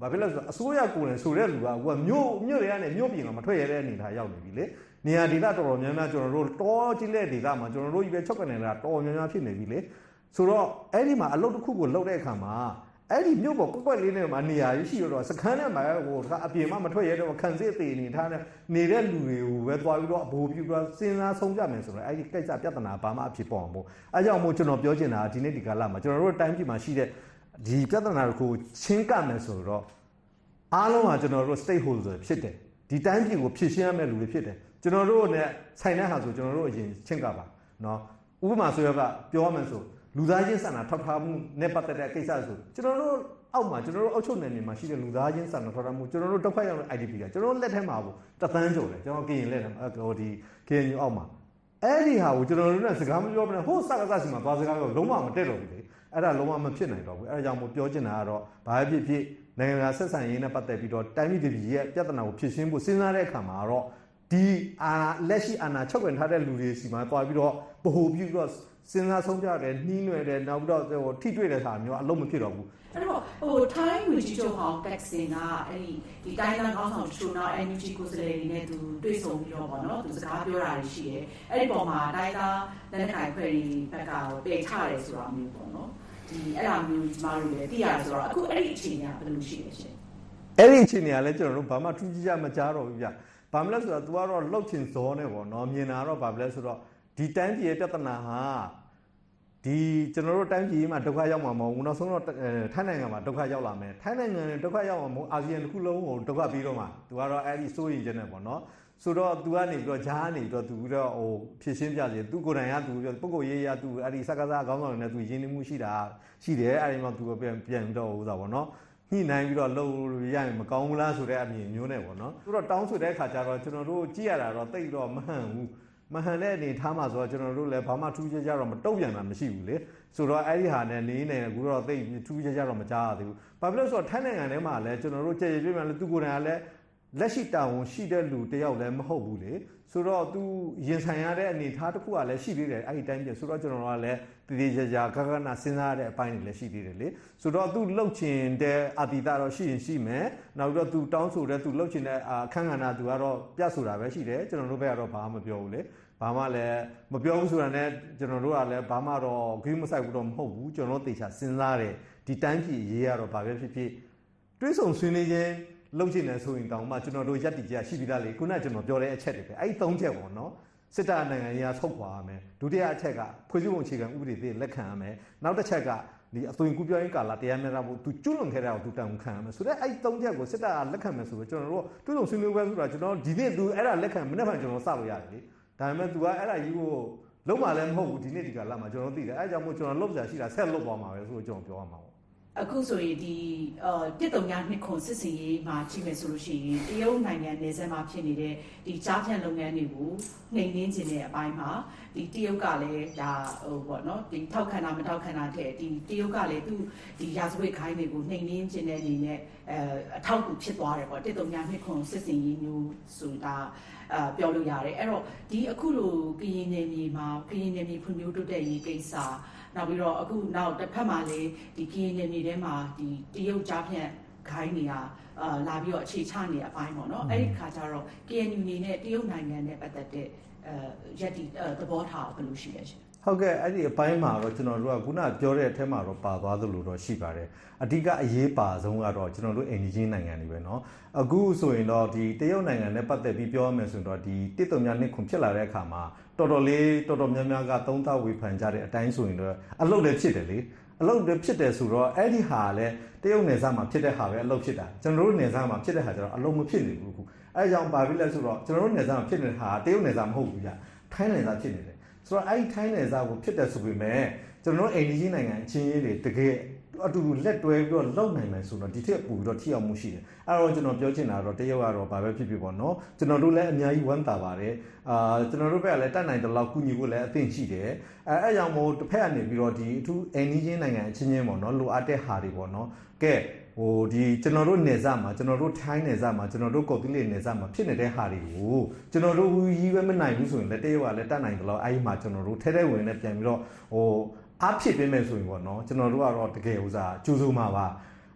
ဘာဖြစ်လဲဆိုတော့အစိုးရကိုယ်နဲ့ဆိုတဲ့လူကဟိုကမြို့မြို့တွေကနေမြို့ပြင်ကမထွက်ရတဲ့အနေထားရောက်နေပြီလေနေရာဒေသတော်တော်များများကျွန်တော်တို့တောကြီးလက်ဒေသမှာကျွန်တော်တို့ကြီးပဲချုပ်ကနေလာတော်တော်များများဖြစ်နေပြီလေဆိုတော့အဲ့ဒီမှာအလုပ်တစ်ခုကိုလုပ်တဲ့အခါမှာအဲ့ဒီမြို့ပေါ်ကွက်ကွက်လေးနဲ့မှာနေရာကြီးရှိတော့စခန်းနဲ့မှာဟိုအပြင်မှာမထွက်ရတော့ခံစစ်သေးနေထားတဲ့နေတဲ့လူတွေကိုပဲတွားပြီးတော့အဘိုးပြူတော့စဉ်းစားဆုံးကြမယ်ဆိုတော့အဲ့ဒီကိစ္စပြဿနာဘာမှအဖြစ်ပေါ်အောင်မို့အဲကြောင့်မို့ကျွန်တော်ပြောချင်တာဒီနေ့ဒီကာလမှာကျွန်တော်တို့တိုင်းပြည်မှာရှိတဲ့ဒီပြဿနာကိုချင်းကပ်မယ်ဆိုတော့အားလုံးကကျွန်တော်တို့ stakeholder ဖြစ်တယ်ဒီတိုင်းပြည်ကိုဖြည့်ရှင်းရမယ့်လူတွေဖြစ်တယ်ကျွန်တော်တို့နဲ့ဆိုင်တဲ့ဟာဆိုကျွန်တော်တို့အရင်ချင်းကပ်ပါနော်ဥပမာဆိုရကပြောရမယ်ဆိုလူသားချင်းစာနာထောက်ထားမှုနဲ့ပတ်သက်တဲ့ကိစ္စဆိုကျွန်တော်တို့အောက်မှာကျွန်တော်တို့အောက်ချုပ်နယ်မြေမှာရှိတဲ့လူသားချင်းစာနာထောက်ထားမှုကျွန်တော်တို့ဒုက္ခရောက်တဲ့ I D P ကကျွန်တော်တို့လက်ထဲမှာပေါ့တသန်းကျော်တယ်ကျွန်တော်ကရင်လက်ထဲမှာဟိုဒီ K N U အောက်မှာအဲ့ဒီဟာကိုကျွန်တော်တို့နဲ့စကားမပြောဘဲနဲ့ဟိုစကားစစီမှာသွားစကားပြောလုံးဝမတက်တော့ဘူးလေအဲ့ဒါလုံးဝမဖြစ်နိုင်တော့ဘူးအဲ့ဒါကြောင့်မို့ပြောချင်တာကတော့ဘာဖြစ်ဖြစ်နိုင်ငံတကာဆက်ဆံရေးနဲ့ပတ်သက်ပြီးတော့တိုင်းပြည်ပြည်ရဲ့ပြဿနာကိုဖြေရှင်းဖို့စဉ်းစားတဲ့အခါမှာတော့ဒီအာလက်ရှိအာဏာချုပ်ဝင်ထားတဲ့လူတွေစီမှာတွားပြီးတော့ဗဟိုပြုပြီးတော့စဉ်းစားဆုံးဖြတ်တယ်နှီးနွယ်တယ်နောက်ပြီးတော့ဟိုထိတွေ့တဲ့ဟာမျိုးအလုံးမဖြစ်တော့ဘူးအဲ့တော့ဟို time ဝင်ကြည့်ချုပ်အောင် taxing ကအဲ့ဒီဒီတိုင်းသားကောင်းဆောင်ချိုးတော့ N U G ကိုယ်စားလှယ်တွေနဲ့သူတွေ့ဆုံပြီးတော့ပေါ့နော်သူစကားပြောတာရှိတယ်အဲ့ဒီပုံမှာတိုင်းသားလက်နက်ကိုင်ဖွဲ့တွေဘက်ကပယ်ချတယ်ဆိုတာမျိုးပေါ့နော်ဒီအဲ့ဒါမျိုးကျမတို့လည်းသိရတယ်ဆိုတော့အခုအဲ့ဒီအခြေအနေကဘယ်လိုရှိလဲရှင်အဲ့ဒီအခြေအနေကလည်းကျွန်တော်တို့ဘာမှထူးခြားမကြားတော့ဘူးဗျဘာမလဲဆိုတော့ तू ကတော့လှုပ်ချင်စောနေပေါ့နော်မြင်တာတော့ဘာမလဲဆိုတော့ဒီတိုင်းပြည်ရဲ့ပြဿနာဟာဒီကျွန်တော်တို့တိုင်းပြည်မှာဒုက္ခရောက်မှာမဟုတ်ဘူးနောက်ဆုံးတော့ထိုင်းနိုင်ငံမှာဒုက္ခရောက်လာမယ်ထိုင်းနိုင်ငံဒုက္ခရောက်မှာမဟုတ်အာဆီယံတစ်ခုလုံးကိုဒုက္ခပြီးတော့မှာ तू ကတော့အဲ့ဒီစိုးရိမ်ချက်နဲ့ပေါ့နော်ဆိုတော့ तू ကနေပြီးတော့ဂျားနေပြီးတော့ तू ပြီးတော့ဟိုဖြည့်ရှင်းပြစီ तू ကိုယ်တိုင်က तू ပုဂ္ဂိုလ်ရေးရ तू အဲ့ဒီစကားစားအကောင်းဆောင်တွေနဲ့ तू ရင်းနှီးမှုရှိတာရှိတယ်အဲ့ဒီမှာ तू ပြန်ပြန်ပြီးတော့ဟိုသာပေါ့နော်ညှိနှိုင်းပြီးတော့လှုပ်ရရင်မကောင်းဘူးလားဆိုတဲ့အမြင်မျိုးနဲ့ပေါ့နော်သူတို့တောင်းဆိုတဲ့အခါကျတော့ကျွန်တော်တို့ကြည့်ရတာတော့တိတ်တော့မဟန်ဘူးမဟန်တဲ့အနေထားမှာဆိုတော့ကျွန်တော်တို့လည်းဘာမှထူးခြားကြတော့မတုံ့ပြန်တာမရှိဘူးလေဆိုတော့အဲ့ဒီဟာနဲ့နေနေကူတော့တိတ်ထူးခြားကြတော့မကြားရသေးဘူးဘာဖြစ်လို့ဆိုတော့ထိုင်းနိုင်ငံထဲမှာလည်းကျွန်တော်တို့ကြည်ကြည်ပြည့်ပြည့်လည်းသူကိုယ်တိုင်ကလည်းလက်ရှိတာဝန်ရှိတဲ့လူတယောက်လည်းမဟုတ်ဘူးလေဆိုတော့သူရင်ဆိုင်ရတဲ့အနေအထားတစ်ခုကလည်းရှိသေးတယ်အဲ့ဒီတိုင်းပြဆိုတော့ကျွန်တော်တို့ကလည်းတည်တည်ကြကြကကနာစဉ်းစားရတဲ့အပိုင်းတွေလည်းရှိသေးတယ်လေဆိုတော့သူလှုပ်ချင်တဲ့အတ္တိတာတော့ရှိရင်ရှိမယ်နောက်ပြီးတော့သူတောင်းဆိုတဲ့သူလှုပ်ချင်တဲ့အခန်းကဏ္ဍသူကတော့ပြဆိုတာပဲရှိတယ်ကျွန်တော်တို့ဘက်ကတော့ဘာမှမပြောဘူးလေဘာမှလည်းမပြောဘူးဆိုတာနဲ့ကျွန်တော်တို့ကလည်းဘာမှတော့ဂိမ်းမဆိုင်ဘူးတော့မဟုတ်ဘူးကျွန်တော်တို့တေချာစဉ်းစားတယ်ဒီတိုင်းပြည်ရေးရတော့ဘာပဲဖြစ်ဖြစ်တွေးဆုံဆွေးနွေးခြင်းလှုပ်ချင်တယ်ဆိုရင်တောင်မှကျွန်တော်တို့ရက်တီကြရှိပြီးသားလေခုနကကျွန်တော်ပြောတဲ့အချက်တွေပဲအဲ့ဒီသုံးချက်ပေါ့နော်စစ်တပ်နိုင်ငံရေးအထုတ်ခွာရမယ်ဒုတိယအချက်ကဖွဲ့စည်းပုံအခြေခံဥပဒေတွေလက်ခံရမယ်နောက်တစ်ချက်ကဒီအသွင်ကူးပြောင်းရေးကာလတရားမျှတဖို့သူကျွလွန်ခဲ့တဲ့အောင်သူတန်ခံရမယ်ဆိုတော့အဲ့ဒီသုံးချက်ကိုစစ်တပ်ကလက်ခံမယ်ဆိုတော့ကျွန်တော်တို့တွေးဆုံဆွေးနွေးပွဲဆိုတာကျွန်တော်ဒီနေ့သူအဲ့ဒါလက်ခံမနေ့ကကျွန်တော်စလို့ရတယ်လေဒါပေမဲ့ तू ကအဲ့ဒါကြီးကိုလုံးဝလည်းမဟုတ်ဘူးဒီနေ့ဒီကလာမှာကျွန်တော်သိတယ်အဲ့ကြောင့်မို့ကျွန်တော်လှုပ်ရှားရှိတာဆက်လှုပ်သွားမှာပဲဆိုတော့ကျွန်တော်ပြောရမှာပေါ့အခုဆိုရင်ဒီအာတစ်တုံညာနှစ်ခွန်စစ်စင်ရေးမှာကြည့်မယ်ဆိုလို့ရှိရင်တရုတ်နိုင်ငံနယ်စပ်မှာဖြစ်နေတဲ့ဒီကြားဖြန့်လုပ်ငန်းတွေကိုနှိမ်နင်းခြင်းတဲ့အပိုင်းမှာဒီတရုတ်ကလည်းဒါဟိုပေါ့နော်ဒီထောက်ခံတာမထောက်ခံတာတဲ့ဒီတရုတ်ကလည်းသူဒီရာဇဝတ်ခိုင်းတွေကိုနှိမ်နင်းခြင်းတဲ့အနေနဲ့အဲအထောက်အကူဖြစ်သွားတယ်ပေါ့တစ်တုံညာနှစ်ခွန်စစ်စင်ရေးမျိုးဆိုတာအာပြောလို့ရတယ်အဲ့တော့ဒီအခုလိုကရင်နယ်မြေမှာကရင်နယ်မြေဖွံ့ဖြိုးတိုးတက်ရေးကိစ္စနောက်ပြီးတော့အခုနောက်တစ်ဖက်မှာလည်းဒီကရင်နယ်မြေထဲမှာဒီတရုတ်ကြားဖြန့်ခိုင်းနေတာအာလာပြီးတော့အခြေချနေတဲ့အပိုင်းပေါ့နော်အဲ့ဒီခါကျတော့ K N U နေနဲ့တရုတ်နိုင်ငံနဲ့ပတ်သက်တဲ့အဲရက်ဒီသဘောထားဘယ်လိုရှိလဲရှင်ဟုတ်ကဲ့အဲ့ဒီအပိုင်းမှာတော့ကျွန်တော်တို့ကခုနပြောတဲ့အထက်မှာတော့ပါသွားသလိုတော့ရှိပါတယ်အဓိကအရေးပါဆုံးကတော့ကျွန်တော်တို့အိန္ဒိယနိုင်ငံတွေပဲเนาะအခုဆိုရင်တော့ဒီတရုတ်နိုင်ငံနဲ့ပတ်သက်ပြီးပြောရမယ်ဆိုတော့ဒီတစ်တုံညာနှစ်ခုဖြစ်လာတဲ့အခါမှာတော်တော်လေးတော်တော်များများကသုံးသပ်ဝေဖန်ကြတဲ့အတိုင်းဆိုရင်တော့အလုပ်လည်းဖြစ်တယ်လေအလုပ်လည်းဖြစ်တယ်ဆိုတော့အဲ့ဒီဟာလည်းတရုတ်နယ်စပ်မှာဖြစ်တဲ့ဟာပဲအလုပ်ဖြစ်တာကျွန်တော်တို့နယ်စပ်မှာဖြစ်တဲ့ဟာကျတော့အလုပ်မဖြစ်နေဘူးခုအဲကြောင့်ပါပြီလဲဆိုတော့ကျွန်တော်တို့နယ်စပ်မှာဖြစ်နေတဲ့ဟာတရုတ်နယ်စပ်မဟုတ်ဘူးကြာထိုင်းနယ်စပ်ဖြစ်နေတယ်ဆိုတော့အဲ့ဒီထိုင်းနယ်စပ်ကိုဖြစ်တယ်ဆိုပေမဲ့ကျွန်တော်တို့အိန္ဒိယနိုင်ငံအချင်းကြီးတွေတကယ်အတူတူလက်တွဲပြီးတော့လောက်နိုင်မယ်ဆိုတော့ဒီထက်ပိုပြီးတော့ထိရောက်မှုရှိတယ်အဲ့တော့ကျွန်တော်ပြောချင်တာတော့တရုတ်ကတော့ဘာပဲဖြစ်ဖြစ်ပေါ့နော်ကျွန်တော်တို့လည်းအများကြီးဝမ်းသာပါတယ်အာကျွန်တော်တို့ဘက်ကလည်းတတ်နိုင်တဲ့လောက်ကူညီဖို့လည်းအသင့်ရှိတယ်အဲအဲ့ကြောင့်မို့တစ်ဖက်ကနေပြီးတော့ဒီအထူးအိန္ဒိယနိုင်ငံအချင်းချင်းပေါ့နော်လိုအပ်တဲ့ဟာတွေပေါ့နော်ကဲဟိုဒီကျွန်တော်တို့နယ်စပ်မှာကျွန်တော်တို့ထိုင်းနယ်စပ်မှာကျွန်တော်တို့ကော်တူလီနယ်စပ်မှာဖြစ်နေတဲ့ဟာတွေကိုကျွန်တော်တို့ကြီးပဲမနိုင်ဘူးဆိုရင်လည်းတရုတ်ကလည်းတတ်နိုင်တယ်လို့အဲ့ဒီမှာကျွန်တော်တို့ထဲထဲဝင်နေပြန်ပြီးတော့ဟိုအားဖြစ်ပေးမယ်ဆိုရင်ပေါ့နော်ကျွန်တော်တို့ကတော့တကယ်ဥစားကျူးစုံမှာပါ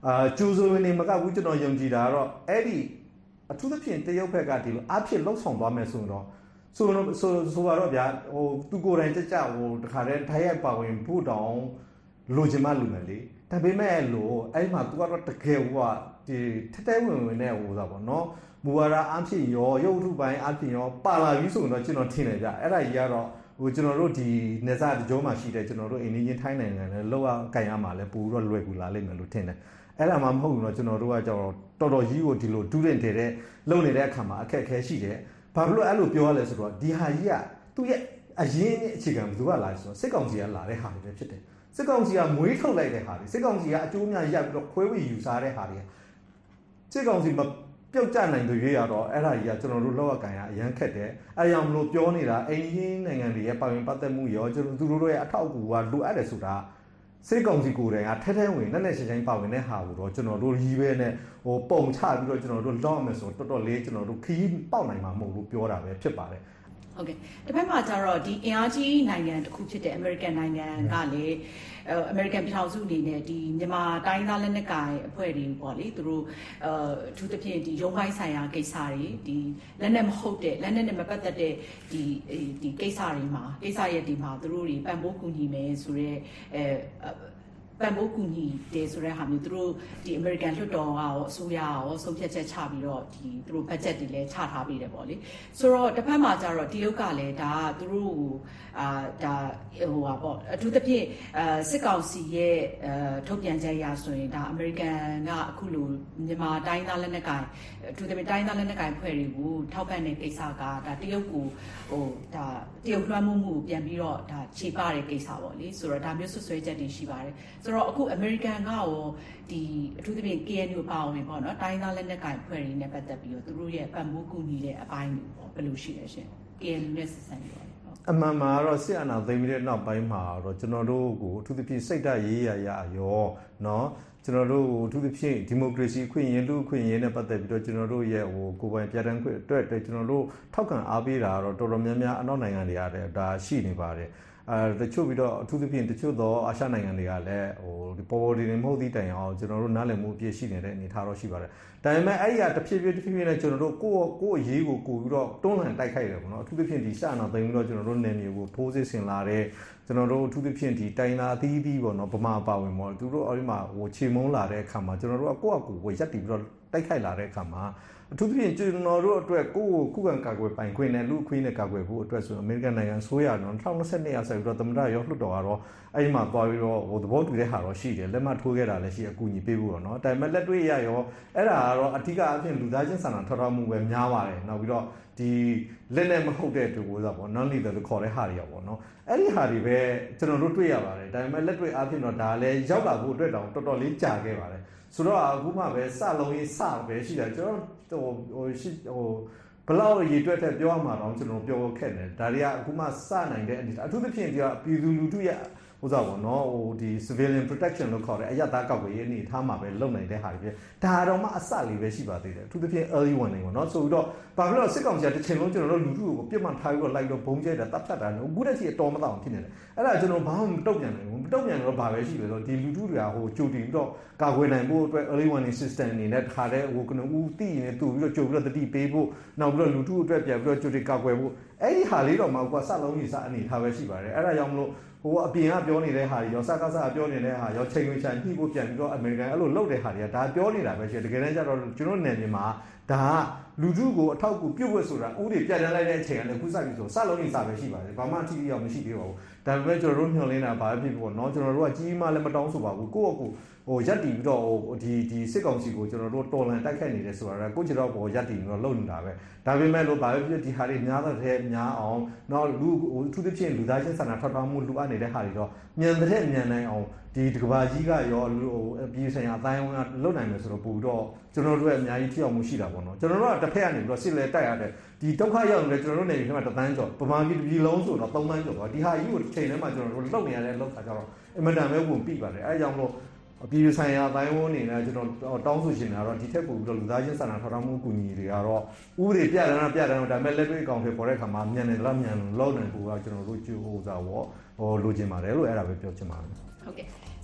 အာကျူဇိုနေမကဘူးကျွန်တော်ယုံကြည်တာကတော့အဲ့ဒီအထူးသဖြင့်တရုတ်ဘက်ကဒီလိုအဖြစ်လှုပ်ဆောင်သွားမယ်ဆိုတော့ဆိုတော့ဆိုဆိုတော့ဗျာဟိုသူကိုယ်တိုင်ကြကြဟိုတခါတည်းထိုင်ရိုက်ပါဝင်ဖို့တောင်လိုချင်မှလိုမယ်လေဒါပေမဲ့လို့အဲ့မှာ तू ကတော့တကယ်ဟိုကဒီထက်တဲဝင်ဝင်နဲ့ဟိုသာပေါ့နော်မူဝါဒအဖြစ်ရောရုပ်ထုပိုင်းအဖြစ်ရောပါလာပြီဆိုတော့ကျွန်တော်ထင်တယ်ဗျအဲ့ဒါကြီးကတော့ဟိုကျွန်တော်တို့ဒီနေစာတကြောမှာရှိတဲ့ကျွန်တော်တို့အိန္ဒိယထိုင်းနိုင်ငံနဲ့လောက်အောင်ကန်ရမှာလဲပို့တော့လွယ်ကူလာလိမ့်မယ်လို့ထင်တယ်အဲ့ဒါမှမဟုတ်ဘူးတော့ကျွန်တော်တို့ကကြောတော်တော်ကြီးကိုဒီလိုဒူးတင်တဲ့လုံနေတဲ့အခါမှာအခက်အခဲရှိတယ်ဘာဖြစ်လို့အဲ့လိုပြောရလဲဆိုတော့ဒီဟာကြီးကသူ့ရဲ့အရင်းအခြေခံဘယ်သူကလာလဲဆိုတော့စစ်ကောင်စီကလာတဲ့ဟာတွေပဲဖြစ်တယ်စစ်ကောင်စီကမွေးထုတ်လိုက်တဲ့ဟာတွေစစ်ကောင်စီကအကျိုးများရပ်ပြီးတော့ခွဲဝေယူစားတဲ့ဟာတွေစစ်ကောင်စီမပြုတ်ကျနိုင်သူရွေးရတော့အဲ့ဒါကြီးကကျွန်တော်တို့လောက်အကန်ရအရန်ခက်တယ်အဲ့ကြောင့်မလို့ပြောနေတာအိန္ဒိယနိုင်ငံတွေရဲ့ပါဝင်ပတ်သက်မှုရောကျွန်တော်သူတို့ရဲ့အထောက်အကူကလိုအပ်တယ်ဆိုတာစစ်ကောင်စီကိုယ်တိုင်ကထဲထဲဝင်နဲ့နဲ့ချင်းချင်းပါဝင်တဲ့ဟာကိုတော့ကျွန်တော်တို့ရီးပဲနဲ့ဟိုပုံချပြီးတော့ကျွန်တော်တို့လောက်မယ်ဆိုတော့တော်တော်လေးကျွန်တော်တို့ခီးပေါက်နိုင်မှာမဟုတ်ဘူးပြောတာပဲဖြစ်ပါတယ်ဟုတ်ကဲ့တစ်ဖက်မှာကျတော့ဒီအင်အားကြီးနိုင်ငံတစ်ခုဖြစ်တဲ့ American နိုင်ငံကလည်းအဲ American ပြည်ထောင်စုအနေနဲ့ဒီမြန်မာတိုင်းသားလက်နက်ကိုင်အဖွဲ့တွေပေါ့လေသူတို့အဲအထူးသဖြင့်ဒီရုံးပိုင်းဆိုင်ရာကိစ္စတွေဒီလက်နက်မဟုတ်တဲ့လက်နက်နဲ့မပတ်သက်တဲ့ဒီဒီကိစ္စတွေမှာကိစ္စရဲ့ဒီမှာသူတို့တွေပံ့ပိုးကူညီမယ်ဆိုတော့အဲပံ့ပိုးကူညီတယ်ဆိုတဲ့ဟာမျိုးသူတို့ဒီ American လွှတ်တော်ကရောအစိုးရရောဆုံးဖြတ်ချက်ချပြီးတော့ဒီသူတို့ budget တွေလည်းချထားပေးတယ်ပေါ့လေဆိုတော့တစ်ဖက်မှာကျတော့တရုတ်ကလည်းဒါကသူတို့အာဒါဟိုပါပေါ့အထူးသဖြင့်အဲစစ်ကောင်စီရဲ့အဲထုတ်ပြန်ချက်ရဆိုရင်ဒါ American ကအခုလိုမြန်မာတိုင်းသားလက်နက်ကိုင်အထူးသဖြင့်တိုင်းသားလက်နက်ကိုင်ဖွဲ့တွေကိုထောက်ပံ့တဲ့ကိစ္စကဒါတရုတ်ကိုဟိုဒါတရုတ်လွှမ်းမိုးမှုကိုပြန်ပြီးတော့ဒါခြေပတဲ့ကိစ္စပေါ့လေဆိုတော့ဒါမျိုးဆွဆွဲချက်တွေရှိပါတယ်ဆိုတော့အခု American ကရောဒီအထူးသဖြင့် K N U ပါဝင်ပေါ့နော်တိုင်းသားလက်နက်ကိုင်ဖွဲ့တွေနဲ့ပတ်သက်ပြီးတော့သူတို့ရဲ့ပံ့ပိုးကူညီတဲ့အပိုင်းတွေပေါ့ဘယ်လိုရှိလဲရှင် K N U နဲ့ဆက်ဆံပြီးတော့အမှန်မှာတော့စစ်အာဏာသိမ်းပြီးတဲ့နောက်ပိုင်းမှာတော့ကျွန်တော်တို့ကိုအထူးသဖြင့်စိတ်ဓာတ်ရေးရရရောเนาะကျွန်တော်တို့အထူးသဖြင့်ဒီမိုကရေစီအခွင့်အရေးလူ့အခွင့်အရေးနဲ့ပတ်သက်ပြီးတော့ကျွန်တော်တို့ရဲ့ဟိုကိုယ်ပိုင်ပြဋ္ဌာန်းခွင့်အတွက်ကျွန်တော်တို့ထောက်ခံအားပေးတာတော့တော်တော်များများအနောက်နိုင်ငံတွေရတယ်ဒါရှိနေပါတယ်အဲတချို့ပြီးတော့အထူးသဖြင့်တချို့သောအာရှနိုင်ငံတွေကလည်းဟိုဒီပေါ်ပေါ်ဒီနေမဟုတ်သည့်တိုင်အောင်ကျွန်တော်တို့နားလည်မှုအပြည့်ရှိနေတဲ့အနေအထားတော့ရှိပါတယ်ဒါပေမဲ့အဲ့ဒီကတဖြည်းဖြည်းတဖြည်းဖြည်းနဲ့ကျွန်တော်တို့ကိုယ့်ကိုယ့်အရေးကိုကိုပြီးတော့တွန်းလှန်တိုက်ခိုက်တယ်ပေါ့နော်အထူးသဖြင့်ဒီစာနာသိမ်းပြီးတော့ကျွန်တော်တို့နယ်မြေကိုဖိုးစစ်ဆင်လာတဲ့ကျွန်တော်တို့အထူးသဖြင့်ဒီတိုင်းသားအသီးသီးပေါ့နော်ဗမာပါဝင်ပေါ့သူတို့အဲ့ဒီမှာဟိုခြေမုံးလာတဲ့အခါမှာကျွန်တော်တို့ကကိုယ့်အကူကိုရက်တည်ပြီးတော့တိုက်ခိုက်လာတဲ့အခါမှာအထူးသဖြင့်ကျွန်တော်တို့အတွက်ကိုယ့်ကိုခုခံကာကွယ်ပိုင်ခွင့်နဲ့လူ့အခွင့်အရေးနဲ့ကာကွယ်ဖို့အတွက်ဆိုအမေရိကန်နိုင်ငံဆိုရတော့၂၀၂၂ရာဆိုပြီးတော့သမ္မတရောလွှတ်တော်ကတော့အဲ့ဒီမှာသွားပြီးတော့ဟိုသဘောတူတဲ့ဟာတော့ရှိတယ်လက်မှတ်ထိုးခဲ့တာလည်းရှိအကူအညီပေးဖို့တော့เนาะဒါပေမဲ့လက်တွေ့ရရောအဲ့ဒါကတော့အထူးအဖြင့်လူသားချင်းစာနာထောက်ထားမှုပဲများပါတယ်နောက်ပြီးတော့ဒီလက်နဲ့မဟုတ်တဲ့တူကိုဆိုပေါ့ non lethal လို့ခေါ်တဲ့ဟာတွေရောပေါ့เนาะအဲ့ဒီဟာတွေပဲကျွန်တော်တို့တွေ့ရပါတယ်ဒါပေမဲ့လက်တွေ့အဖြင့်တော့ဒါလည်းရောက်လာဖို့အတွက်တောင်တော်တော်လေးကြာခဲ့ပါတယ်ဆိုတော့အခုမှပဲစလုံးရေးစပဲရှိတယ်ကျွန်တော်ဟိုဟိုရှိဟိုဘလောက်ရေတွက်တဲ့ပြောရမှာတော့ကျွန်တော်ပြောခက်တယ်ဒါတွေကအခုမှစနိုင်တဲ့အနေအထူးသဖြင့်ဒီကပြည်သူလူထုရဲ့ဟိုစားပေါ့နော်ဟိုဒီ civilian protection လို့ခေါ်တဲ့အရသာကောက်ွယ်ရေးအနေထားမှာပဲလုပ်နိုင်တဲ့ဟာတွေပဲဒါတော့မှအစလေးပဲရှိပါသေးတယ်အထူးသဖြင့် early warning ပေါ့နော်ဆိုပြီးတော့ဘာဖြစ်လို့စစ်ကောင်စီကတစ်ချိန်လုံးကျွန်တော်တို့လူထုကိုပြစ်မှတ်ထားပြီးတော့လိုက်တော့ဘုံကျဲတာတပ်ဖြတ်တာအခုတည်းကအတော်မတောင်ဖြစ်နေတယ်အဲ့ဒါကျွန်တော်ဘာမှမတုတ်ပြန်နိုင်ဘူးမတုတ်ပြန်တော့ဘာပဲရှိလဲဆိုတော့ဒီလူထုတွေကဟိုကြိုတင်ပြီးတော့ကာကွယ်နိုင်ဖို့အတွက် early warning system အနေနဲ့တခါတည်းဟိုကနဦးတိနေတူပြီးတော့ကြိုပြီးတော့တတိပေးဖို့နောက်ပြီးတော့လူထုအတွက်ပြန်ပြီးတော့ကြိုတင်ကာကွယ်ဖို့အဲ့ဒီဟာလေးတော့မှကွာစလုံးကြီးစအနေထားပဲရှိပါတယ်အဲ့ဒါကြောင့်မလို့ဟိုအပြင်ကပြောနေတဲ့ဟာတွေရောစကားစကားပြောနေတဲ့ဟာရောချိန်ဝင်ချန်ညှိဖို့ပြန်ပြီးတော့အမေရိကန်အဲ့လိုလုပ်တဲ့ဟာတွေကဒါပြောနေတာပဲရှိတယ်တကယ်တမ်းကျတော့ကျွန်တော်နယ်မြေမှာဒါကလူထုကိုအထောက်အကူပြုတ်ဝတ်ဆိုတာဥတွေပြတ်တန်းလိုက်တဲ့အချိန်ကလည်းခုစပြီဆိုစလုံးကြီးစပဲရှိပါတယ်ဘာမှအထီးအယောင်မရှိသေးပါဘူးဒါပေမဲ့ကျွန်တော်တို့မျှော်လင့်တာဘာဖြစ်ဖြစ်ပေါ့နော်ကျွန်တော်တို့ကကြီးမှလည်းမတောင်းဆိုပါဘူးကိုယ့်အကူဟိုရက်တီပြီးတော့ဟိုဒီဒီစစ်ကောင်စီကိုကျွန်တော်တို့တော်လန်တိုက်ခတ်နေတယ်ဆိုတာကကိုယ့်ခြေတော့ပေါ်ရက်တီပြီးတော့လုပ်နေတာပဲဒါပေမဲ့လို့ဘာပဲဖြစ်ဒီဟာတွေများတဲ့များအောင်တော့လူဟိုသူတစ်ဖြစ်လူသားချင်းစာနာထောက်ထားမှုလူအပ်နေတဲ့ဟာတွေတော့မြန်တဲ့မြန်နိုင်အောင်ဒီဒီကဘာကြီးကရောဟိုပြည်ဆိုင်ရာအတိုင်းအဝန်ကလွတ်နိုင်မယ်ဆိုတော့ပို့တော့ကျွန်တော်တို့ရဲ့အများကြီးထိအောင်မှုရှိတာပေါ့နော်ကျွန်တော်တို့ကတစ်ဖက်ကနေပြီးတော့စစ်လဲတိုက်ရတဲ့ဒီဒုက္ခရောက်နေတဲ့ကျွန်တော်တို့နေပြည်တော်မှာတသန်းကျော်ပမာပြည်ပြည်လုံးဆိုတော့သုံးသန်းကျော်ပါဒီဟာကြီးကိုတစ်ချိန်ထဲမှာကျွန်တော်တို့လှုပ်နေရတဲ့လောက်ခါကျတော့အင်မတန်ပဲဝင်ပြပါတယ်အဲအကြောင်းလို့ပြည်သူဆိုင်ရာအတိုင်းအဝန်နေနဲ့ကျွန်တော်တောင်းဆိုရှင်တာတော့ဒီထက်ပိုပြီးတော့လူသားချင်းစာနာထောက်ထားမှုကူညီတွေကတော့ဥပဒေပြဋ္ဌာန်းပြဋ္ဌာန်းတော့ဒါပေမဲ့လက်တွေ့အကောင်တွေပေါ်တဲ့အခါမှာမြန်တယ်လားမြန်လို့လောက်နိုင်ဖို့ကကျွန်တော်တို့ကြိုးဥစားပေါ့ဟိုလိုချင်ပါတယ်လို့အဲ့ဒါပဲပြောချင်ပါတယ်ဟုတ်ကဲ့